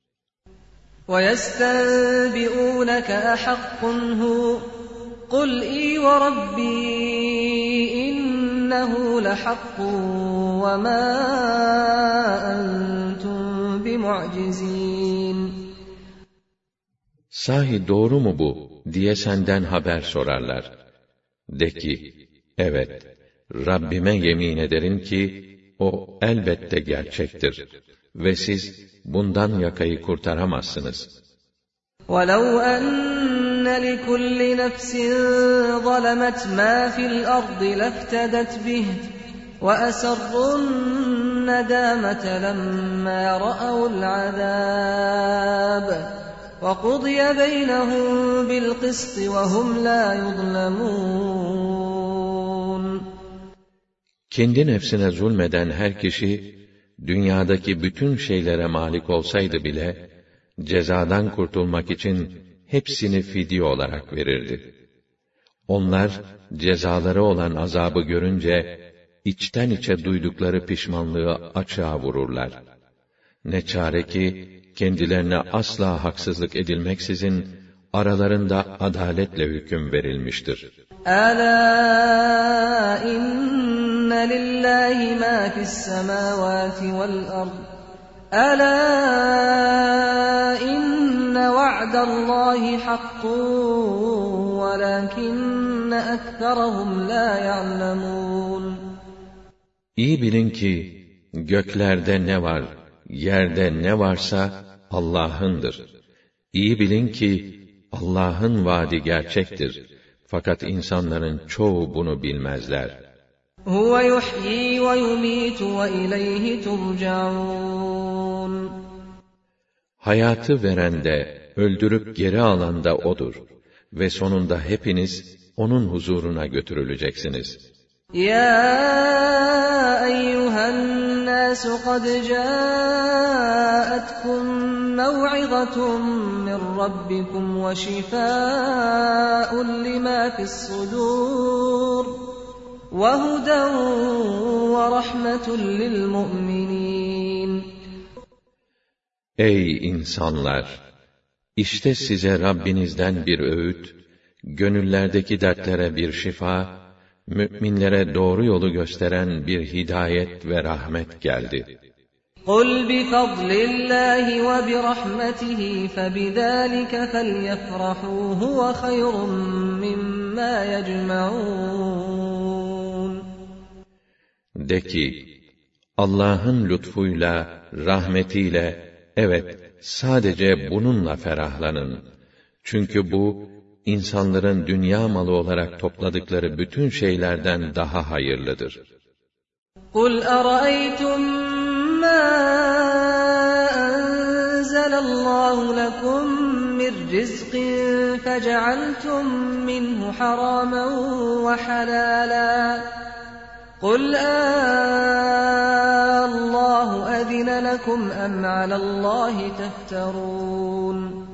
وَيَسْتَنْبِئُونَكَ أَحَقٌّ هُوَ قُلْ إِي وَرَبِّي إِنَّهُ لَحَقٌّ وَمَا أَنْتُمْ بِمُعْجِزِينَ Sahi doğru mu bu diye senden haber sorarlar. De ki, evet, Rabbime yemin ederim ki, o elbette gerçektir ve siz bundan yakayı kurtaramazsınız. وَلَوْ أَنَّ لِكُلِّ نَفْسٍ ظَلَمَتْ مَا فِي الْأَرْضِ لَافْتَدَتْ بِهِ وَأَسَرُّوا النَّدَامَةَ لَمَّا رَأَوُا الْعَذَابَ وَقُضِيَ بَيْنَهُم بِالْقِسْطِ وَهُمْ لَا يُظْلَمُونَ Kendi nefsine zulmeden her kişi, dünyadaki bütün şeylere malik olsaydı bile, cezadan kurtulmak için hepsini fidye olarak verirdi. Onlar, cezaları olan azabı görünce, içten içe duydukları pişmanlığı açığa vururlar. Ne çare ki, kendilerine asla haksızlık edilmeksizin, aralarında adaletle hüküm verilmiştir. أَلَا إِنَّ لِلَّهِ مَا فِي السَّمَاوَاتِ وَالْأَرْضِ أَلَا إِنَّ وَعْدَ اللّٰهِ حَقٌّ وَلَكِنَّ أَكْثَرَهُمْ لَا يَعْلَمُونَ İyi bilin ki, göklerde ne var, yerde ne varsa Allah'ındır. İyi bilin ki, Allah'ın vaadi gerçektir. Fakat insanların çoğu bunu bilmezler. هُوَ يُحْيِي وَيُمِيتُ وَإِلَيْهِ تُرْجَعُونَ Hayatı veren de, öldürüp geri alan da O'dur. Ve sonunda hepiniz, O'nun huzuruna götürüleceksiniz. يَا أَيُّهَا النَّاسُ قَدْ جَاءَتْكُمْ مَوْعِظَةٌ مِّن رَّبِّكُمْ وَشِفَاءٌ لِّمَا فِي الصُّدُورِ وَهُدًى وَرَحْمَةٌ لِلْمُؤْمِنِينَ. Ey insanlar! İşte size Rabbinizden bir öğüt, gönüllerdeki dertlere bir şifa, müminlere doğru yolu gösteren bir hidayet ve rahmet geldi. قُلْ بِفَضْلِ اللّٰهِ وَبِرَحْمَتِهِ فَبِذَٰلِكَ فَلْيَفْرَحُوا هُوَ خَيْرٌ مِّمَّا يَجْمَعُونَ. De ki, Allah'ın lütfuyla, rahmetiyle, evet, sadece bununla ferahlanın. Çünkü bu, insanların dünya malı olarak topladıkları bütün şeylerden daha hayırlıdır. قُلْ أَرَأَيْتُمْ مَا أَنزَلَ اللّٰهُ لَكُمْ مِنْ رِزْقٍ فَجَعَلْتُمْ مِنْهُ حَرَامًا وَحَلَالًا قُلْ اللّٰهُ أَذِنَ لَكُمْ أَمْ عَلَى اللّٰهِ تَفْتَرُونَ.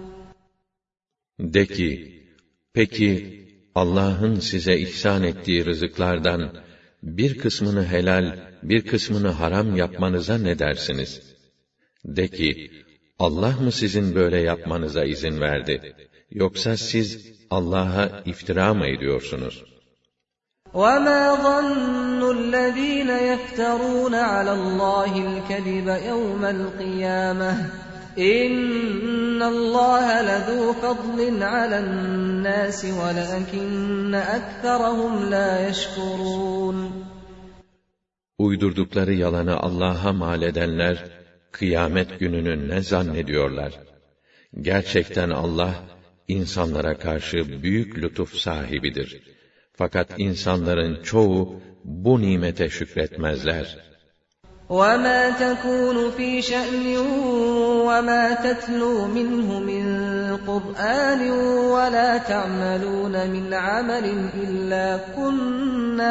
De ki, peki Allah'ın size ihsan ettiği rızıklardan bir kısmını helal, bir kısmını haram yapmanıza ne dersiniz? De ki, Allah mı sizin böyle yapmanıza izin verdi? Yoksa siz Allah'a iftira mı ediyorsunuz? وَمَا ظَنُّ الَّذ۪ينَ يَفْتَرُونَ عَلَى اللّٰهِ الْكَذِبَ يَوْمَ الْقِيَامَةِ إِنَّ اللّٰهَ لَذُو فَضْلٍ عَلَى النَّاسِ وَلَكِنَّ أَكْثَرَهُمْ لَا يَشْكُرُونَ. Uydurdukları yalanı Allah'a mal edenler, kıyamet gününü ne zannediyorlar? Gerçekten Allah, insanlara karşı büyük lütuf sahibidir. Fakat insanların çoğu bu nimete şükretmezler. وَمَا تَكُونُ فِي شَأْنٍ وَمَا تَتْلُو مِنْهُ مِنْ قُرْآنٍ وَلَا تَعْمَلُونَ مِنْ عَمَلٍ إِلَّا كُنَّا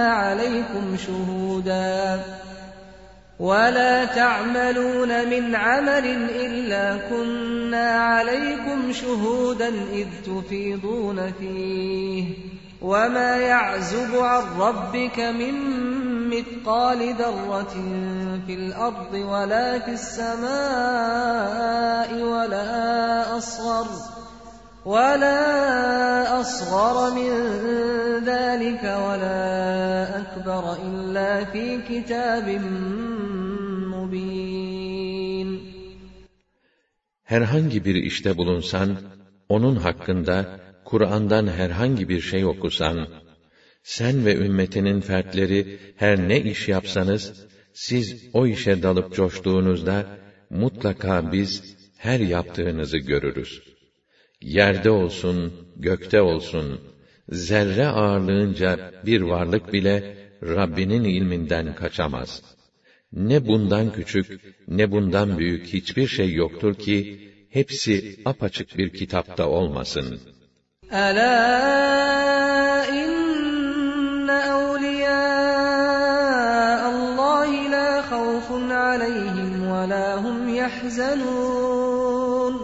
عَلَيْكُمْ شُهُودًا إِذْ تُفِيضُونَ فِيهِ وَمَا يَعْزُبُ عَنْ رَبِّكَ مِنْ مِثْقَالِ ذَرَّةٍ فِي الْأَرْضِ وَلَا فِي السَّمَاءِ وَلَا أَصْغَرَ مِنْ ذَلِكَ وَلَا أَكْبَرَ إِلَّا فِي كِتَابٍ مُبِينٍ. Herhangi bir işte bulunsan, onun hakkında Kur'an'dan herhangi bir şey okusan, sen ve ümmetinin fertleri her ne iş yapsanız, siz o işe dalıp coştuğunuzda, mutlaka biz her yaptığınızı görürüz. Yerde olsun, gökte olsun, zerre ağırlığınca bir varlık bile, Rabbinin ilminden kaçamaz. Ne bundan küçük, ne bundan büyük hiçbir şey yoktur ki, hepsi apaçık bir kitapta olmasın. أَلَا إِنَّ أَوْلِيَاءَ اللّٰهِ لَا خَوْفٌ عَلَيْهِمْ وَلَا هُمْ يَحْزَنُونَ.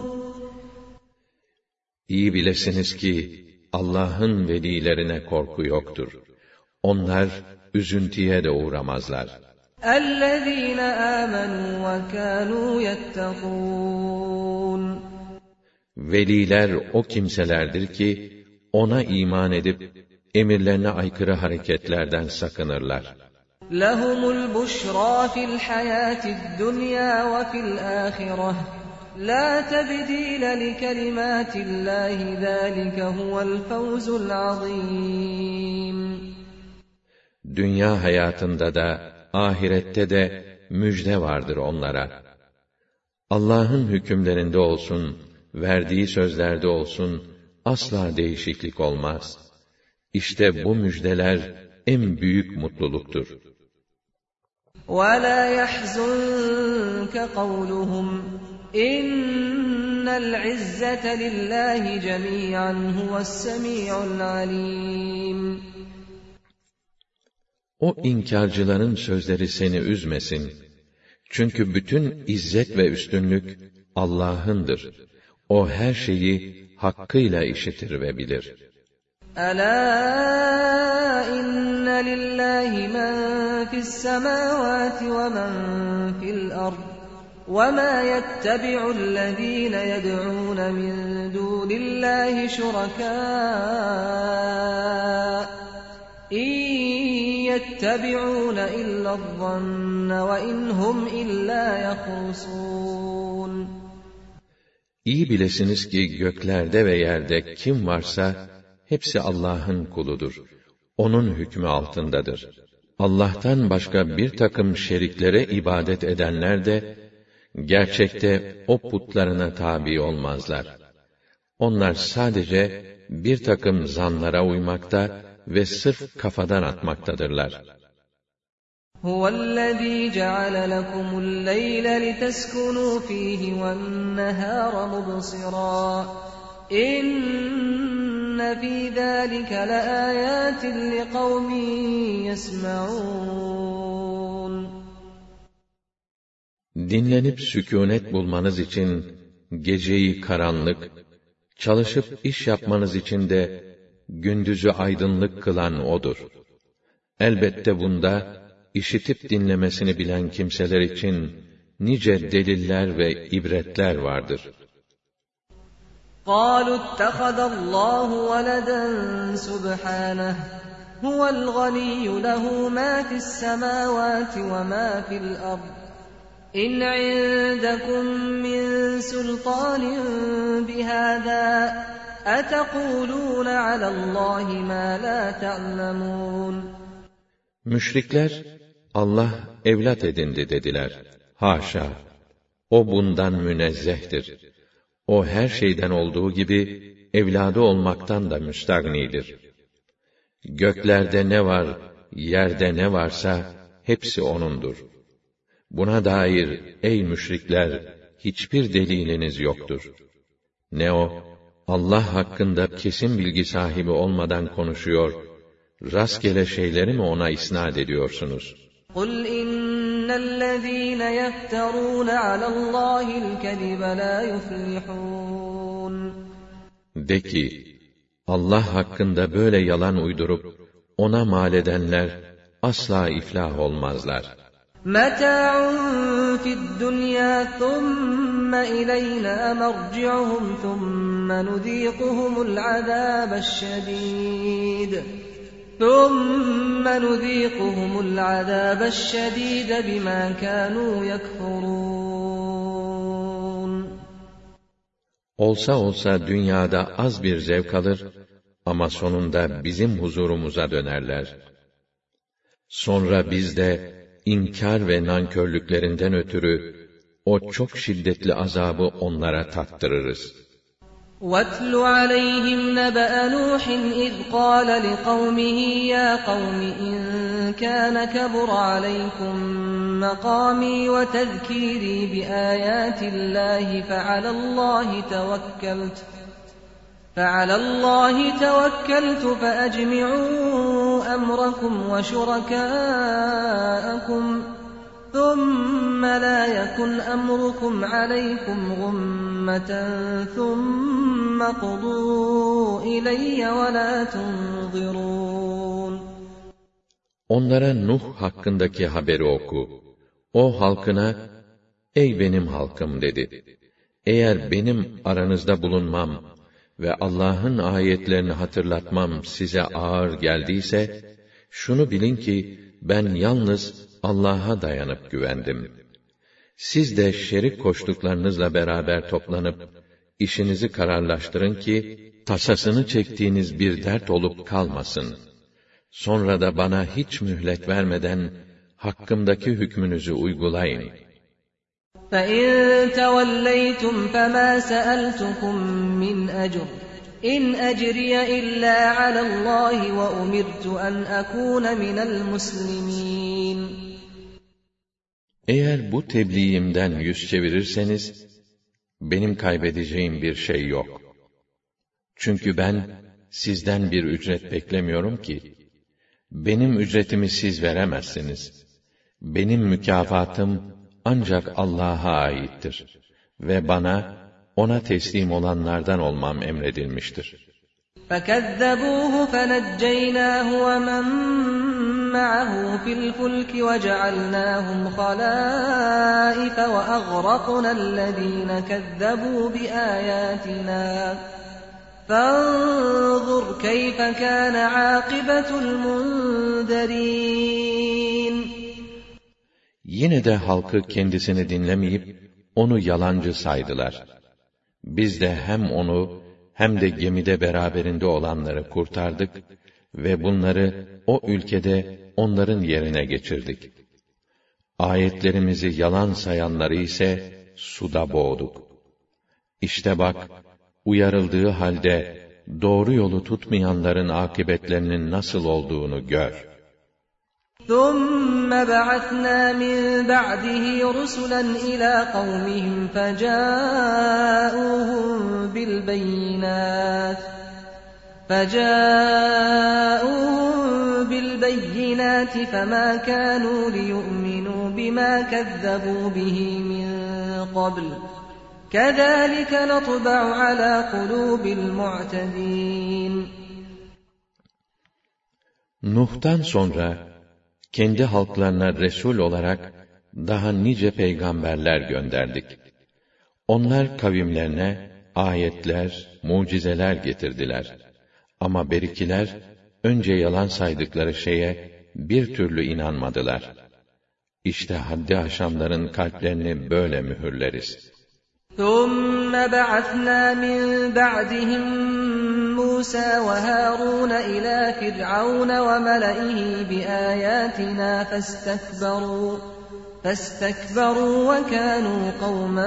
İyi bilesiniz ki, Allah'ın velilerine korku yoktur. Onlar, üzüntüye de uğramazlar. اَلَّذ۪ينَ آمَنُوا وَكَانُوا يَتَّقُونَ. Veliler o kimselerdir ki, ona iman edip, emirlerine aykırı hareketlerden sakınırlar. لَهُمُ الْبُشْرَى فِي الْحَيَاةِ الدُّنْيَا وَفِي الْآخِرَةِ لَا تَبْدِيلَ لِكَلِمَاتِ اللّٰهِ ذَٰلِكَ هُوَ الْفَوْزُ الْعَظِيمُ. Dünya hayatında da, ahirette de müjde vardır onlara. Allah'ın hükümlerinde olsun, verdiği sözlerde olsun, asla değişiklik olmaz. İşte bu müjdeler en büyük mutluluktur. وَلَا يَحْزُنْكَ قَوْلُهُمْ اِنَّ الْعِزَّةَ لِلّٰهِ جَمِيعًا هُوَ السَّمِيعُ الْعَلِيمُ. O inkarcıların sözleri seni üzmesin. Çünkü bütün izzet ve üstünlük Allah'ındır. O her şeyi hakkıyla işitir ve bilir. ألا إن لله من في السماوات ومن في الأرض وما يتبع الذين يدعون من دون الله شركاء إن يتبعون إلا الظن وإن هم إلا يخرصون. İyi bilesiniz ki göklerde ve yerde kim varsa hepsi Allah'ın kuludur. Onun hükmü altındadır. Allah'tan başka bir takım şeriklere ibadet edenler de gerçekte o putlarına tabi olmazlar. Onlar sadece bir takım zanlara uymakta ve sırf kafadan atmaktadırlar. Huvellezî ceale lekumul leyle liteskunû fîhi vennehâre mubsirâ. İnne fî zâlike leâyâtin liqavmin yesme'ûn. Dinlenip sükûnet bulmanız için geceyi karanlık, çalışıp iş yapmanız için de gündüzü aydınlık kılan O'dur. Elbette bunda işitip dinlemesini bilen kimseler için nice deliller ve ibretler vardır. قَالُوا اتَّخَذَ اللّٰهُ وَلَدًا سُبْحَانَهُ هُوَ الْغَنِيُّ لَهُ مَا فِي السَّمَاوَاتِ وَمَا فِي الْأَرْضِ إِنْ عِندَكُمْ مِنْ سُلْطَانٍ بِهَذَا أَتَقُولُونَ عَلَى اللّٰهِ مَا لَا تَعْلَمُونَ. Müşrikler, Allah evlat edindi dediler. Haşa! O bundan münezzehtir. O her şeyden olduğu gibi, evladı olmaktan da müstagnidir. Göklerde ne var, yerde ne varsa, hepsi O'nundur. Buna dair, ey müşrikler, hiçbir deliliniz yoktur. Ne o, Allah hakkında kesin bilgi sahibi olmadan konuşuyor, rastgele şeyleri mi O'na isnad ediyorsunuz? قُلْ إِنَّ الَّذ۪ينَ يَفْتَرُونَ عَلَى اللّٰهِ الْكَذِبَ لَا يُفْلِحُونَ. De ki, Allah hakkında böyle yalan uydurup, O'na mal edenler, asla iflah olmazlar. مَتَاعٌ فِي الدُّنْيَا ثُمَّ إِلَيْنَا مَرْجِعُهُمْ ثُمَّ نُذِيقُهُمُ الْعَذَابَ الشَّدِيدَ بِمَا كَانُوا يَكْفُرُونَ. Olsa olsa dünyada az bir zevk alır ama sonunda bizim huzurumuza dönerler. Sonra biz de inkar ve nankörlüklerinden ötürü o çok şiddetli azabı onlara tattırırız. وَاتْلُ عَلَيْهِمْ نَبَأَ نُوحٍ إِذْ قَالَ لِقَوْمِهِ يَا قَوْمِ إِنْ كَانَ كَبُرَ عَلَيْكُمْ مَقَامِي وَتَذْكِيرِي بِآيَاتِ اللَّهِ فَعَلَى اللَّهِ تَوَكَّلْتُ فَأَجْمِعُوا أَمْرَكُمْ وَشُرَكَاءَكُمْ ثُمَّ لَا يَكُنْ أَمْرُكُمْ عَلَيْكُمْ غُمَّةً ثُمَّ قُضُوا إِلَيَّ وَلَا تُنظِرُونَ. Onlara Nuh hakkındaki haberi oku. O halkına, ey benim halkım dedi. Eğer benim aranızda bulunmam ve Allah'ın ayetlerini hatırlatmam size ağır geldiyse, şunu bilin ki, ben yalnız Allah'a dayanıp güvendim. Siz de şerik koştuklarınızla beraber toplanıp, işinizi kararlaştırın ki, tasasını çektiğiniz bir dert olup kalmasın. Sonra da bana hiç mühlet vermeden, hakkımdaki hükmünüzü uygulayın. فَاِنْ تَوَلَّيْتُمْ فَمَا سَأَلْتُكُمْ مِنْ أَجْرٍ اِنْ أَجْرِيَ إِلَّا عَلَى اللّٰهِ وَأُمِرْتُ أَنْ أَكُونَ مِنَ الْمُسْلِمِينَ. Eğer bu tebliğimden yüz çevirirseniz, benim kaybedeceğim bir şey yok. Çünkü ben, sizden bir ücret beklemiyorum ki, benim ücretimi siz veremezsiniz. Benim mükafatım, ancak Allah'a aittir ve bana, O'na teslim olanlardan olmam emredilmiştir. فَكَذَّبُوهُ فَنَجَّيْنَاهُ وَمَن مَّعَهُ فِي الْفُلْكِ وَجَعَلْنَاهُمْ خَلَائِفَ وَأَغْرَقْنَا الَّذِينَ كَذَّبُوا بِآيَاتِنَا فَانظُرْ كَيْفَ كَانَ عَاقِبَةُ الْمُنذَرِينَ. Yine de halkı kendisini dinlemeyip onu yalancı saydılar. Biz de hem onu hem de gemide beraberinde olanları kurtardık ve bunları o ülkede onların yerine geçirdik. Ayetlerimizi yalan sayanları ise suda boğduk. İşte bak, uyarıldığı halde doğru yolu tutmayanların akıbetlerinin nasıl olduğunu gör. ثُمَّ بَعَثْنَا مِن بَعْدِهِ رُسُلًا إِلَى قَوْمِهِمْ فَجَاءُوهُم بِالْبَيِّنَاتِ فَمَا كَانُوا لِيُؤْمِنُوا بِمَا كَذَّبُوا بِهِ مِن قَبْلُ كَذَلِكَ نَطْبَعُ عَلَى قُلُوبِ الْمُعْتَدِينَ. Nuh'tan sonra kendi halklarına resul olarak daha nice peygamberler gönderdik. Onlar kavimlerine ayetler, mucizeler getirdiler. Ama berikiler önce yalan saydıkları şeye bir türlü inanmadılar. İşte haddi aşanların kalplerini böyle mühürleriz. ثُمَّ بَعَثْنَا مِن بَعْدِهِم مُّوسَىٰ وَهَارُونَ إِلَىٰ فِرْعَوْنَ وَمَلَئِهِ بِآيَاتِنَا فَاسْتَكْبَرُوا وَكَانُوا قَوْمًا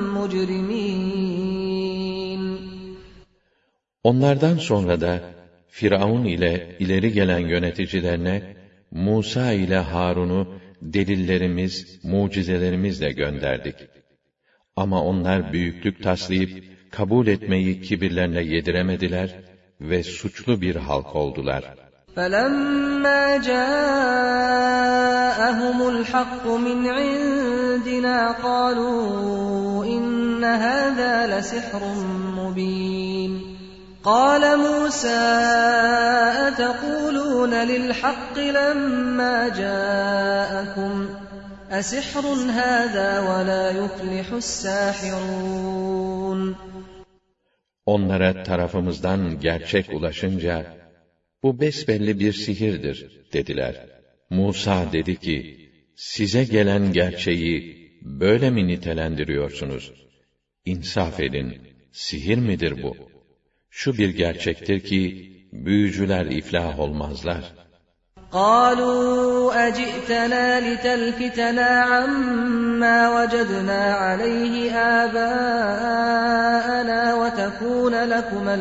مُجْرِمِينَ. Onlardan sonra da Firavun ile ileri gelen yöneticilerine Musa ile Harun'u delillerimiz, mucizelerimizle gönderdik. Ama onlar büyüklük taslayıp kabul etmeyi kibirlerine yediremediler ve suçlu bir halk oldular. فَلَمَّا جَاءَهُمُ الْحَقُّ مِنْ عِندِنَا قَالُوا إِنَّ هَذَا لَسِحْرٌ مُّبِينٌ. قَالَ مُوسَىٰ أَتَقُولُونَ لِلْحَقِّ لَمَّا جَاءَكُمْ أَسِحْرٌ هَذَا وَلَا يُفْلِحُ السَّاحِرُونَ. Onlara tarafımızdan gerçek ulaşınca, bu besbelli bir sihirdir dediler. Musa dedi ki, size gelen gerçeği böyle mi nitelendiriyorsunuz? İnsaf edin, sihir midir bu? Şu bir gerçektir ki, büyücüler iflah olmazlar. قَالُوا أَجِئْتَنَا لِتَلْفِتَنَا عَمَّا وَجَدْنَا عَلَيْهِ آبَاءَنَا وَتَكُونَ لَكُمَا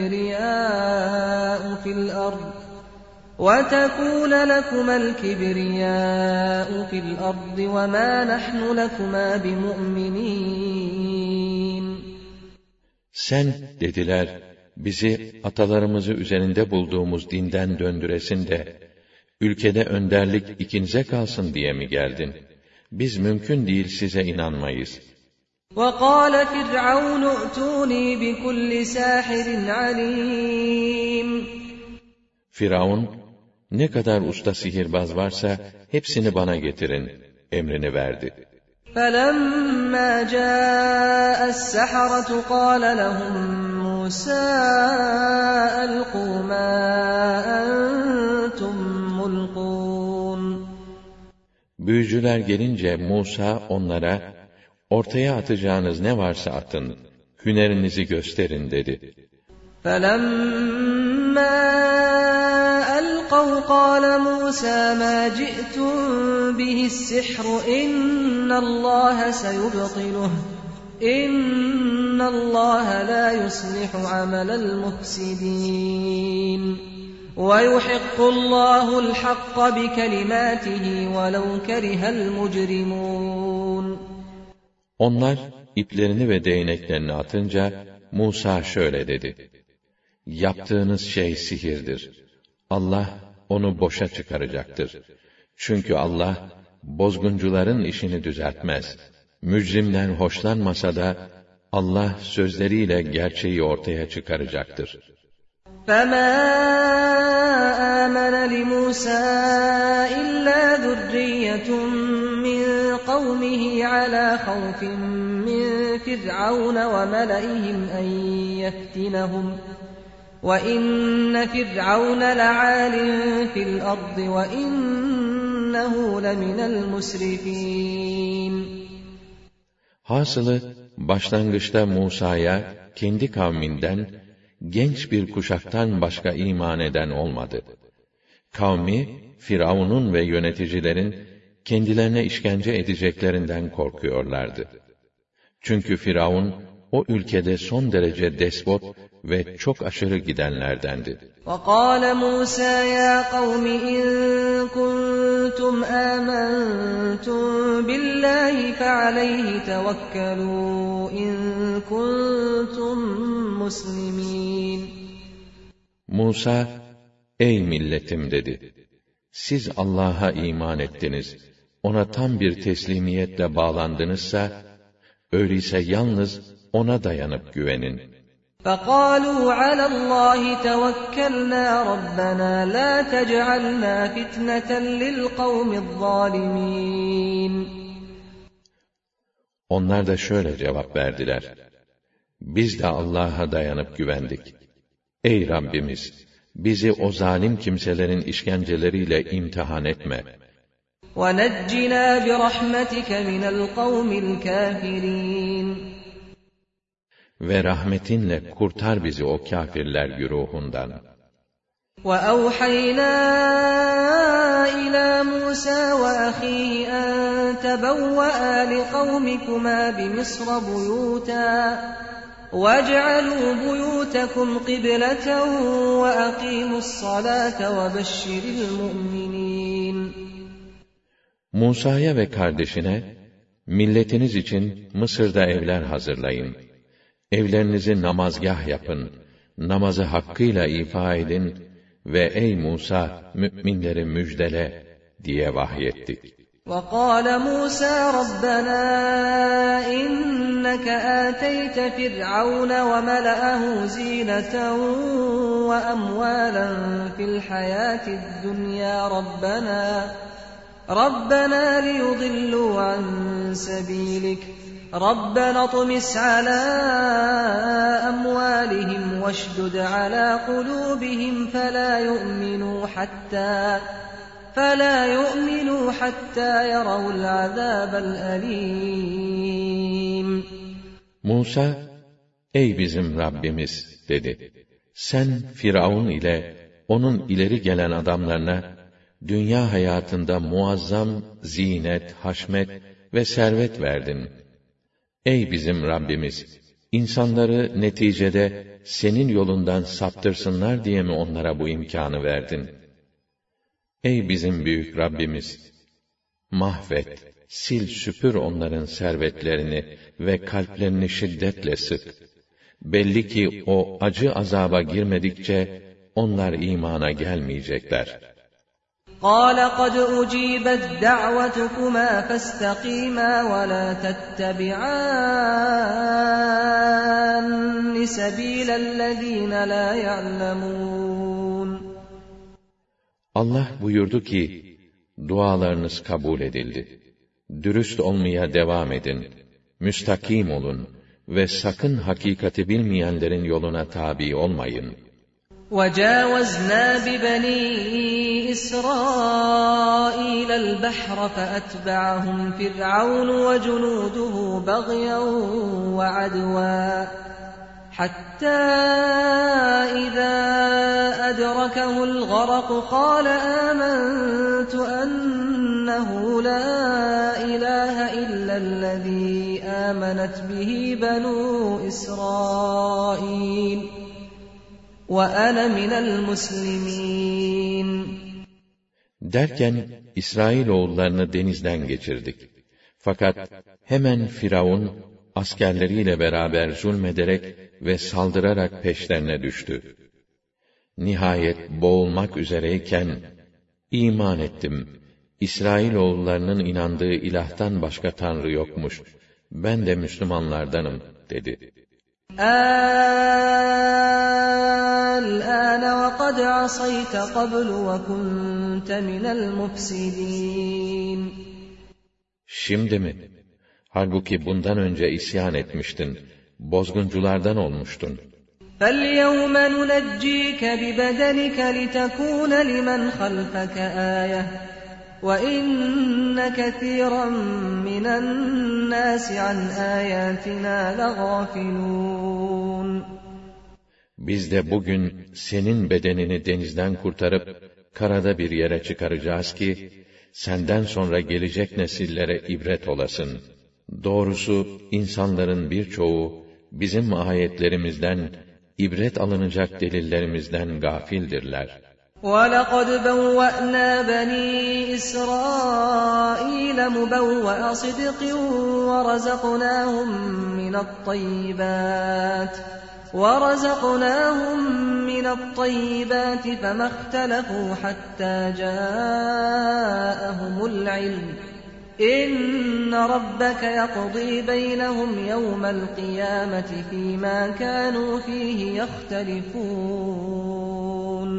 الْكِبْرِيَاءُ فِي الْأَرْضِ وَمَا نَحْنُ لَكُمَا بِمُؤْمِنِينَ. Sen, dediler, bizi atalarımızı üzerinde bulduğumuz dinden döndüresin de, ülkede önderlik ikinize kalsın diye mi geldin? Biz mümkün değil size inanmayız. وَقَالَ فِرْعَوْنُ ائْتُونِي بِكُلِّ سَاحِرٍ عَلِيمٍ. Firavun, ne kadar usta sihirbaz varsa hepsini bana getirin emrini verdi. فَلَمَّا جَاءَ السَّحَرَةُ قَالَ لَهُم مُّوسَىٰ أَلْقُوا مَا أَنتُم مُّلْقُونَ. Büyücüler gelince Musa onlara, ortaya atacağınız ne varsa atın, hünerinizi gösterin dedi. فَلَمَّا أَلْقَوْا قَالَ مُوسَىٰ مَا جِئْتُم بِهِ السِّحْرُ إِنَّ اللَّهَ سَيُبْطِلُهُ إِنَّ اللَّهَ لَا يُصْلِحُ عَمَلَ الْمُفْسِدِينَ وَيُحِقُّ اللَّهُ الْحَقَّ بِكَلِمَاتِهِ وَلَوْ كَرِهَ الْمُجْرِمُونَ. Onlar iplerini ve değneklerini atınca Musa şöyle dedi: yaptığınız şey sihirdir. Allah onu boşa çıkaracaktır. Çünkü Allah bozguncuların işini düzeltmez. Mücrimler hoşlanmasa da Allah sözleriyle gerçeği ortaya çıkaracaktır. فَمَا آمَنَ لِمُوسَى إِلَّا ذُرِّيَّةٌ مِّن قَوْمِهِ عَلَى خَوْفٍ مِّن فِرْعَوْنَ وَمَلَئِهِمْ أَن يَفْتِنَهُمْ وَإِنَّ فِرْعَوْنَ لَعَالٍ فِي الْأَرْضِ وَإِنَّهُ لَمِنَ الْمُسْرِفِينَ. Hasılı, başlangıçta Musa'ya kendi kavminden genç bir kuşaktan başka iman eden olmadı. Kavmi, Firavun'un ve yöneticilerin kendilerine işkence edeceklerinden korkuyorlardı. Çünkü Firavun, o ülkede son derece despot ve çok aşırı gidenlerdendi. وَقَالَ مُوسَى يَا قَوْمِ إِن كُنتُمْ آمَنتُم بِاللَّهِ فَعَلَيْهِ تَوَكَّلُوا إِن كُنتُم مُّسْلِمِينَ. Musa, ey milletim dedi. Siz Allah'a iman ettiniz, ona tam bir teslimiyetle bağlandınızsa, öyleyse yalnız ona dayanıp güvenin. فَقَالُوا عَلَى اللّٰهِ تَوَكَّلْنَا رَبَّنَا لَا تَجْعَلْنَا فِتْنَةً لِلْقَوْمِ الظَّالِمِينَ. Onlar da şöyle cevap verdiler. Biz de Allah'a dayanıp güvendik. Ey Rabbimiz! Bizi o zalim kimselerin işkenceleriyle imtihan etme. وَنَجِّنَا بِرَحْمَتِكَ مِنَ الْقَوْمِ الْكَافِرِينَ. Ve rahmetinle kurtar bizi o kâfirler güruhundan. وَأَوْحَيْنَا إِلَى مُوسَى وَأَخِيهِ أَن تَبَوَّآ لِقَوْمِكُمَا بِمِصْرَ بُيُوتًا وَاجْعَلُوا بُيُوتَكُمْ قِبْلَةً وَأَقِيمُوا الصَّلَاةَ وَبَشِّرِ الْمُؤْمِنِينَ. Musa'ya ve kardeşine, milletiniz için Mısır'da evler hazırlayın. Evlerinizi namazgâh yapın, namazı hakkıyla ifa edin ve ey Musa, mü'minleri müjdele diye vahyettik. وَقَالَ مُوسَى رَبَّنَا إِنَّكَ آتَيْتَ فِرْعَوْنَ وَمَلَأَهُ زِينَةً وَأَمْوَالًا فِي الْحَيَاةِ الدُّنْيَا رَبَّنَا لِيُضِلُّوا عَن سَبِيلِكَ رَبَّنَا اطْمِسْ عَلَى أَمْوَالِهِمْ وَاشْدُدْ عَلَى قُلُوبِهِمْ فَلَا يُؤْمِنُوا حَتَّى يَرَوُا الْعَذَابَ الْأَلِيمَ. Musa, ey bizim Rabbimiz dedi. Sen Firavun ile onun ileri gelen adamlarına dünya hayatında muazzam zinet, haşmet ve servet verdin. Ey bizim Rabbimiz! İnsanları neticede senin yolundan saptırsınlar diye mi onlara bu imkânı verdin? Ey bizim büyük Rabbimiz! Mahvet, sil süpür onların servetlerini ve kalplerini şiddetle sık. Belli ki o acı azaba girmedikçe onlar imana gelmeyecekler. قَالَ قَدْ أُجِيبَتْ دَعْوَتُكُمَا فَاسْتَقِيمَا وَلَا تَتَّبِعَانِّ سَبِيلَ الَّذ۪ينَ لَا يَعْلَمُونَ. Allah buyurdu ki, dualarınız kabul edildi. Dürüst olmaya devam edin, müstakim olun ve sakın hakikati bilmeyenlerin yoluna tabi olmayın. وَجَاوَزْنَا بِبَنِي إِسْرَائِيلَ الْبَحْرَ فَأَتْبَعَهُمْ فِرْعَوْنُ وَجُنُودُهُ بَغْيًا وَعَدْوًا حَتَّى إِذَا أَدْرَكَهُ الْغَرَقُ قَالَ آمَنْتُ أَنَّهُ لَا إِلَٰهَ إِلَّا الَّذِي آمَنَتْ بِهِ بَنُو إِسْرَائِيلَ وَأَنَا مِنَ الْمُسْلِمِينَ. Derken İsrailoğullarını denizden geçirdik. Fakat hemen Firavun askerleriyle beraber zulmederek ve saldırarak peşlerine düştü. Nihayet boğulmak üzereyken, iman ettim, İsrailoğullarının inandığı ilahtan başka tanrı yokmuş, ben de Müslümanlardanım dedi. الآن وقد عصيت قبل وكنت من المفسدين. Şimdi mi? Halbuki bundan önce isyan etmiştin, bozgunculardan olmuştun. فَالْيَوْمَ نُنَجِّيكَ بِبَدَنِكَ لِتَكُونَ لِمَنْ خَلْفَكَ آيَةً وَإِنَّ كَثِيرًا مِنَ النَّاسِ عَنْ آيَاتِنَا لَغَافِلُونَ. Biz de bugün senin bedenini denizden kurtarıp karada bir yere çıkaracağız ki senden sonra gelecek nesillere ibret olasın. Doğrusu insanların birçoğu bizim ayetlerimizden, ibret alınacak delillerimizden gafildirler. وَلَقَدْ بَوَّأْنَا بَنِي إِسْرَائِيلَ مُبَوَّأَ صِدْقٍ وَرَزَقْنَاهُمْ مِنَ الطَّيِّبَاتِ فَمَا اخْتَلَفُوا حَتَّى جَاءَهُمُ الْعِلْمُ إِنَّ رَبَّكَ يَقْضِي بَيْنَهُمْ يَوْمَ الْقِيَامَةِ فِيمَا كَانُوا فِيهِ يَخْتَلِفُونَ.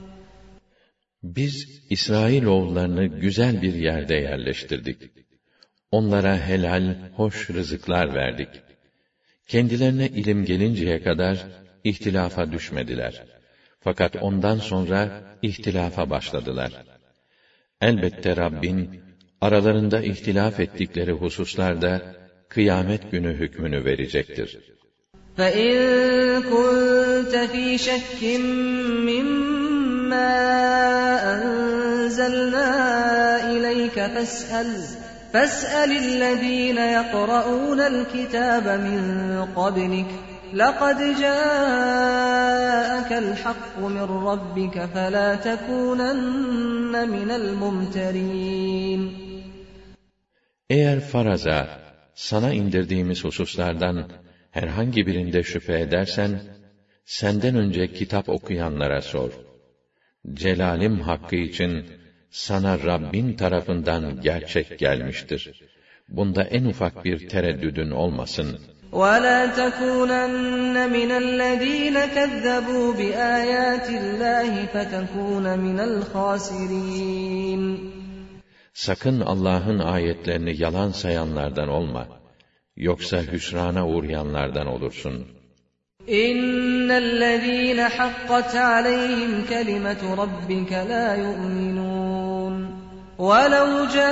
Biz İsrailoğullarını güzel bir yerde yerleştirdik. Onlara helal, hoş rızıklar verdik. Kendilerine ilim gelinceye kadar ihtilafa düşmediler. Fakat ondan sonra ihtilafa başladılar. Elbette Rabbin, aralarında ihtilaf ettikleri hususlarda kıyamet günü hükmünü verecektir. فَإِن كُنتَ فِي شَكٍّ مِّمَّا أَنزَلْنَا إِلَيْكَ فَاسْأَلِ الَّذِينَ يَقْرَؤُونَ الْكِتَابَ مِن قَبْلِكَ لَقَدْ جَاءَكَ الْحَقُّ مِن رَّبِّكَ فَلَا تَكُونَنَّ مِنَ الْمُمْتَرِينَ. Eğer faraza, sana indirdiğimiz hususlardan herhangi birinde şüphe edersen, senden önce kitap okuyanlara sor. Celalim hakkı için sana Rabbin tarafından gerçek gelmiştir. Bunda en ufak bir tereddüdün olmasın. وَلَا تَكُونَنَّ مِنَ الَّذ۪ينَ كَذَّبُوا بِآيَاتِ اللّٰهِ فَتَكُونَ مِنَ الْخَاسِرِينَ. Sakın Allah'ın ayetlerini yalan sayanlardan olma. Yoksa hüsrana uğrayanlardan olursun. اِنَّ الَّذ۪ينَ حَقَّتْ عَلَيْهِمْ كَلِمَةُ رَبِّكَ لَا يُؤْمِنُونَ وَلَوْ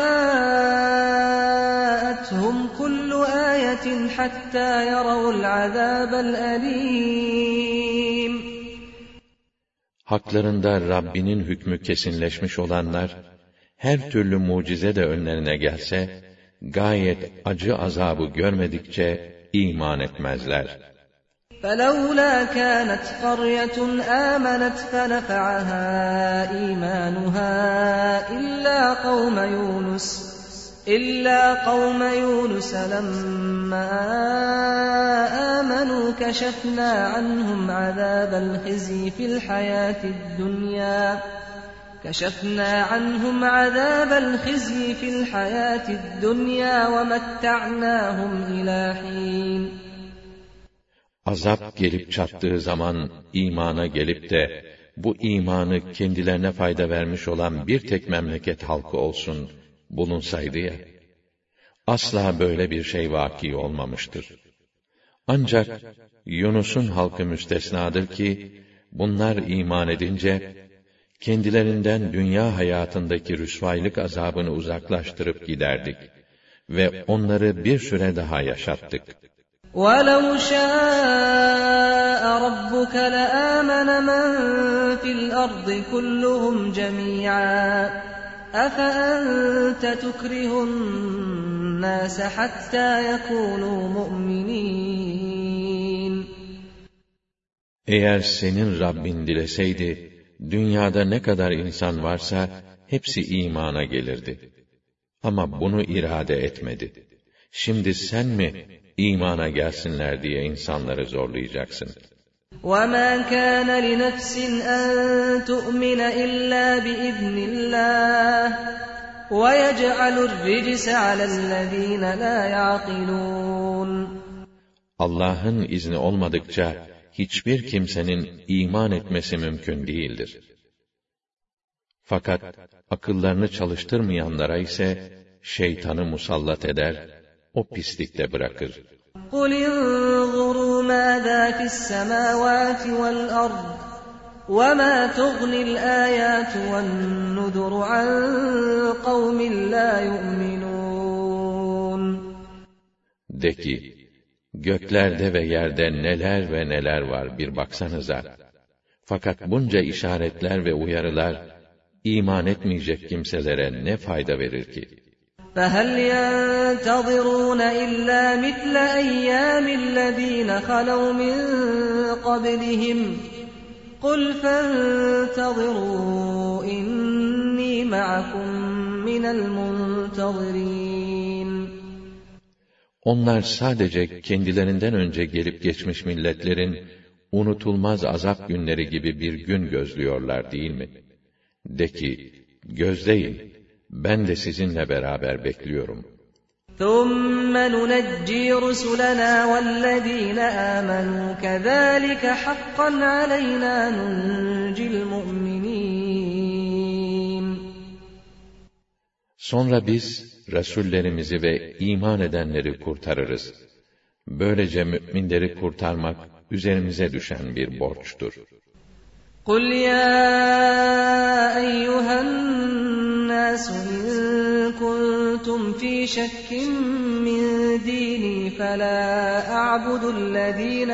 جَاءَتْهُمْ كُلُّ آيَةٍ حَتَّى يَرَوُا الْعَذَابَ الْأَلِيمَ. Haklarında Rabbinin hükmü kesinleşmiş olanlar, her türlü mucize de önlerine gelse, gayet acı azabı görmedikçe iman etmezler. فَلَوْلَا كَانَتْ قَرْيَةٌ آمَنَتْ فَنَفَعَهَا إِيمَانُهَا إِلَّا قَوْمَ يُونُسَ لَمَّا آمَنُوا كَشَفْنَا عَنْهُمْ عَذَابَ الْخِزْيِ فِي الْحَيَاةِ الدُّنْيَا وَمَتَّعْنَاهُمْ إِلَى حِينٍ. Azap gelip çattığı zaman imana gelip de bu imanı kendilerine fayda vermiş olan bir tek memleket halkı olsun bulunsaydı ya, asla böyle bir şey vaki olmamıştır. Ancak Yunus'un halkı müstesnadır ki, bunlar iman edince, kendilerinden dünya hayatındaki rüsvaylık azabını uzaklaştırıp giderdik ve onları bir süre daha yaşattık. وَلَوْ شَاءَ رَبُّكَ لَآمَنَ مَن فِي الْأَرْضِ كُلُّهُمْ جَمِيعًا أَفَأَنْتَ تُكْرِهُ النَّاسَ حَتَّى يَكُونُوا مُؤْمِنِينَ. Eğer senin Rabbin dileseydi, dünyada ne kadar insan varsa hepsi imana gelirdi. Ama bunu irade etmedi. Şimdi sen mi imana gelsinler diye insanları zorlayacaksın? وَمَا كَانَ لِنَفْسٍ أَن تُؤْمِنَ إِلَّا بِإِذْنِ اللّٰهِ وَيَجْعَلُ الرِّجْسَ عَلَى الَّذ۪ينَ لَا يَعْقِلُونَ. Allah'ın izni olmadıkça hiçbir kimsenin iman etmesi mümkün değildir. Fakat akıllarını çalıştırmayanlara ise şeytanı musallat eder, o pislikte bırakır. قُلْ انظُرُوا مَاذَا فِي السَّمَاوَاتِ وَالْأَرْضِ وَمَا تُغْنِي الْآيَاتُ وَالنُّذُرُ عَنْ قَوْمٍ لَا يُؤْمِنُونَ De ki, göklerde ve yerde neler ve neler var bir baksanıza. Fakat bunca işaretler ve uyarılar, iman etmeyecek kimselere ne fayda verir ki? فَهَلْ يَنْتَظِرُونَ إِلَّا مِثْلَ أَيَّامِ الَّذ۪ينَ خَلَوْا مِنْ قَبْلِهِمْ قُلْ فَانْتَظِرُوا إِنِّي مَعَكُمْ مِنَ الْمُنْتَظِرِينَ Onlar sadece kendilerinden önce gelip geçmiş milletlerin unutulmaz azap günleri gibi bir gün gözlüyorlar değil mi? De ki, gözleyin, ben de sizinle beraber bekliyorum. ثُمَّ نُنَجِّي رُسُلَنَا وَالَّذ۪ينَ آمَنُوا كَذَٰلِكَ حَقًّا عَلَيْنَا نُنْجِي الْمُؤْمِنِينَ Sonra biz, Resullerimizi ve iman edenleri kurtarırız. Böylece müminleri kurtarmak, üzerimize düşen bir borçtur. قُلْ يَا أَيُّهَا النَّاسُ إِن كُنتُمْ فِي شَكٍّ مِّن دِينِي فَلَا أَعْبُدُ الَّذ۪ينَ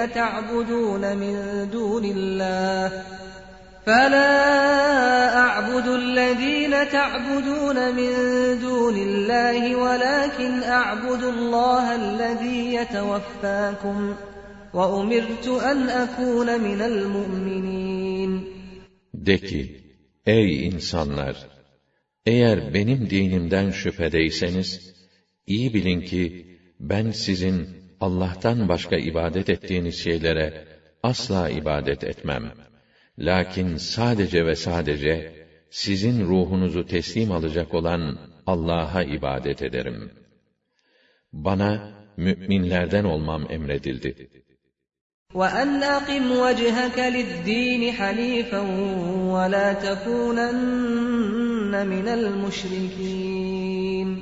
تَعْبُدُونَ مِن دُونِ اللّٰهِ وَلَكِنْ أَعْبُدُ اللّٰهَ الَّذ۪ي يَتَوَفَّاكُمْ وَأُمِرْتُ أَنْ أَكُونَ مِنَ الْمُؤْمِنِينَ De ki, ey insanlar! Eğer benim dinimden şüphedeyseniz, iyi bilin ki, ben sizin Allah'tan başka ibadet ettiğiniz şeylere asla ibadet etmem. Lakin sadece ve sadece, sizin ruhunuzu teslim alacak olan Allah'a ibadet ederim. Bana, müminlerden olmam emredildi. وَأَنْ أَقِمْ وَجْهَكَ لِلدِّينِ حَنِيفًا وَلَا تَكُونَنَّ مِنَ الْمُشْرِكِينَ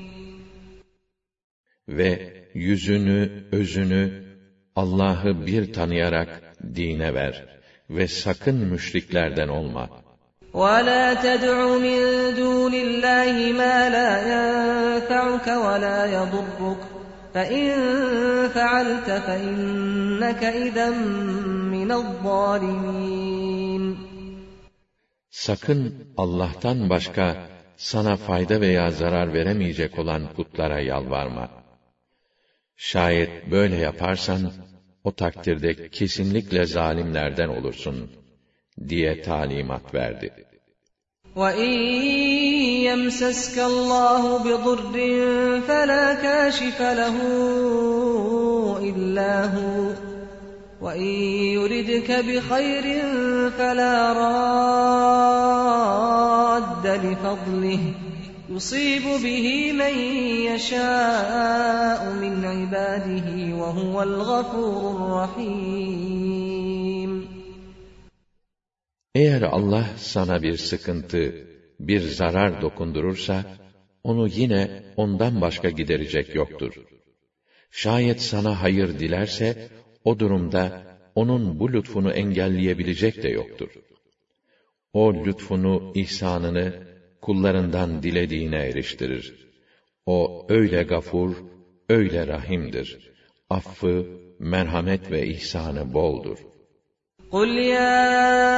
Ve yüzünü, özünü Allah'ı bir tanıyarak dine ver ve sakın müşriklerden olma. وَلَا تَدْعُ مِن دُونِ اللّٰهِ مَا لَا يَنفَعُكَ وَلَا يَضُرُّكَ فَإِن فَعَلْتَ فَإِنَّكَ إِذًا مِّنَ الظَّالِمِينَ Sakın Allah'tan başka sana fayda veya zarar veremeyecek olan putlara yalvarma. Şayet böyle yaparsan, o takdirde kesinlikle zalimlerden olursun, diye talimat verdi. وَإِنْ يَمْسَسْكَ اللّٰهُ بِضُرٍّ فَلَا كَاشِفَ لَهُ إِلَّا هُوَ وَإِنْ يُرِدْكَ بِخَيْرٍ فَلَا رَادَّ لِفَضْلِهِ يُصِيبُ بِهِ مَنْ يَشَاءُ مِنْ عِبَادِهِ وَهُوَ الْغَفُورُ الرَّحِيمُ Eğer Allah sana bir sıkıntı, bir zarar dokundurursa, onu yine ondan başka giderecek yoktur. Şayet sana hayır dilerse, o durumda onun bu lütfunu engelleyebilecek de yoktur. O lütfunu, ihsanını kullarından dilediğine eriştirir. O öyle gafur, öyle rahimdir. Affı, merhamet ve ihsanı boldur. قُلْ يَا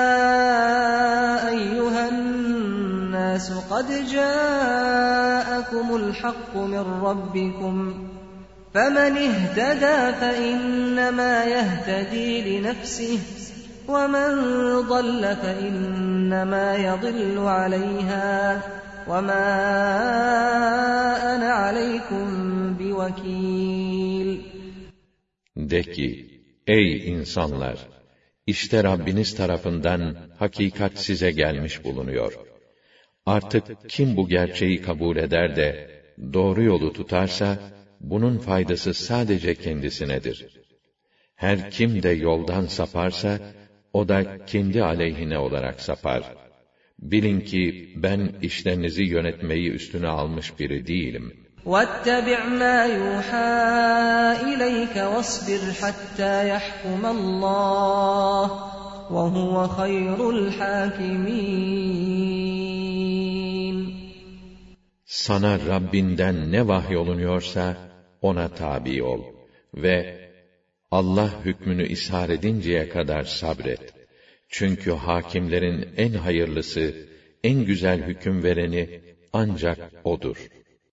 أَيُّهَا النَّاسُ قَدْ جَاءَكُمُ الْحَقُّ مِنْ رَبِّكُمْ فَمَنِ اهْتَدَى فَإِنَّمَا يَهْتَدِي لِنَفْسِهِ وَمَنْ ضَلَّ فَإِنَّمَا يَضِلُّ عَلَيْهَا وَمَا أَنَا عَلَيْكُمْ بِوَكِيلٍ De ki, ey insanlar! İşte Rabbiniz tarafından hakikat size gelmiş bulunuyor. Artık kim bu gerçeği kabul eder de doğru yolu tutarsa, bunun faydası sadece kendisinedir. Her kim de yoldan saparsa, o da kendi aleyhine olarak sapar. Bilin ki ben işlerinizi yönetmeyi üstüne almış biri değilim. وَاتَّبِعْ مَا يُوحَى إِلَيْكَ وَاصْبِرْ حَتَّى يَحْكُمَ اللّٰهُ وَهُوَ خَيْرُ الْحَاكِمِينَ. Sana Rabbinden ne vahyolunuyorsa ona tabi ol ve Allah hükmünü ishar edinceye kadar sabret. Çünkü hakimlerin en hayırlısı, en güzel hüküm vereni ancak O'dur.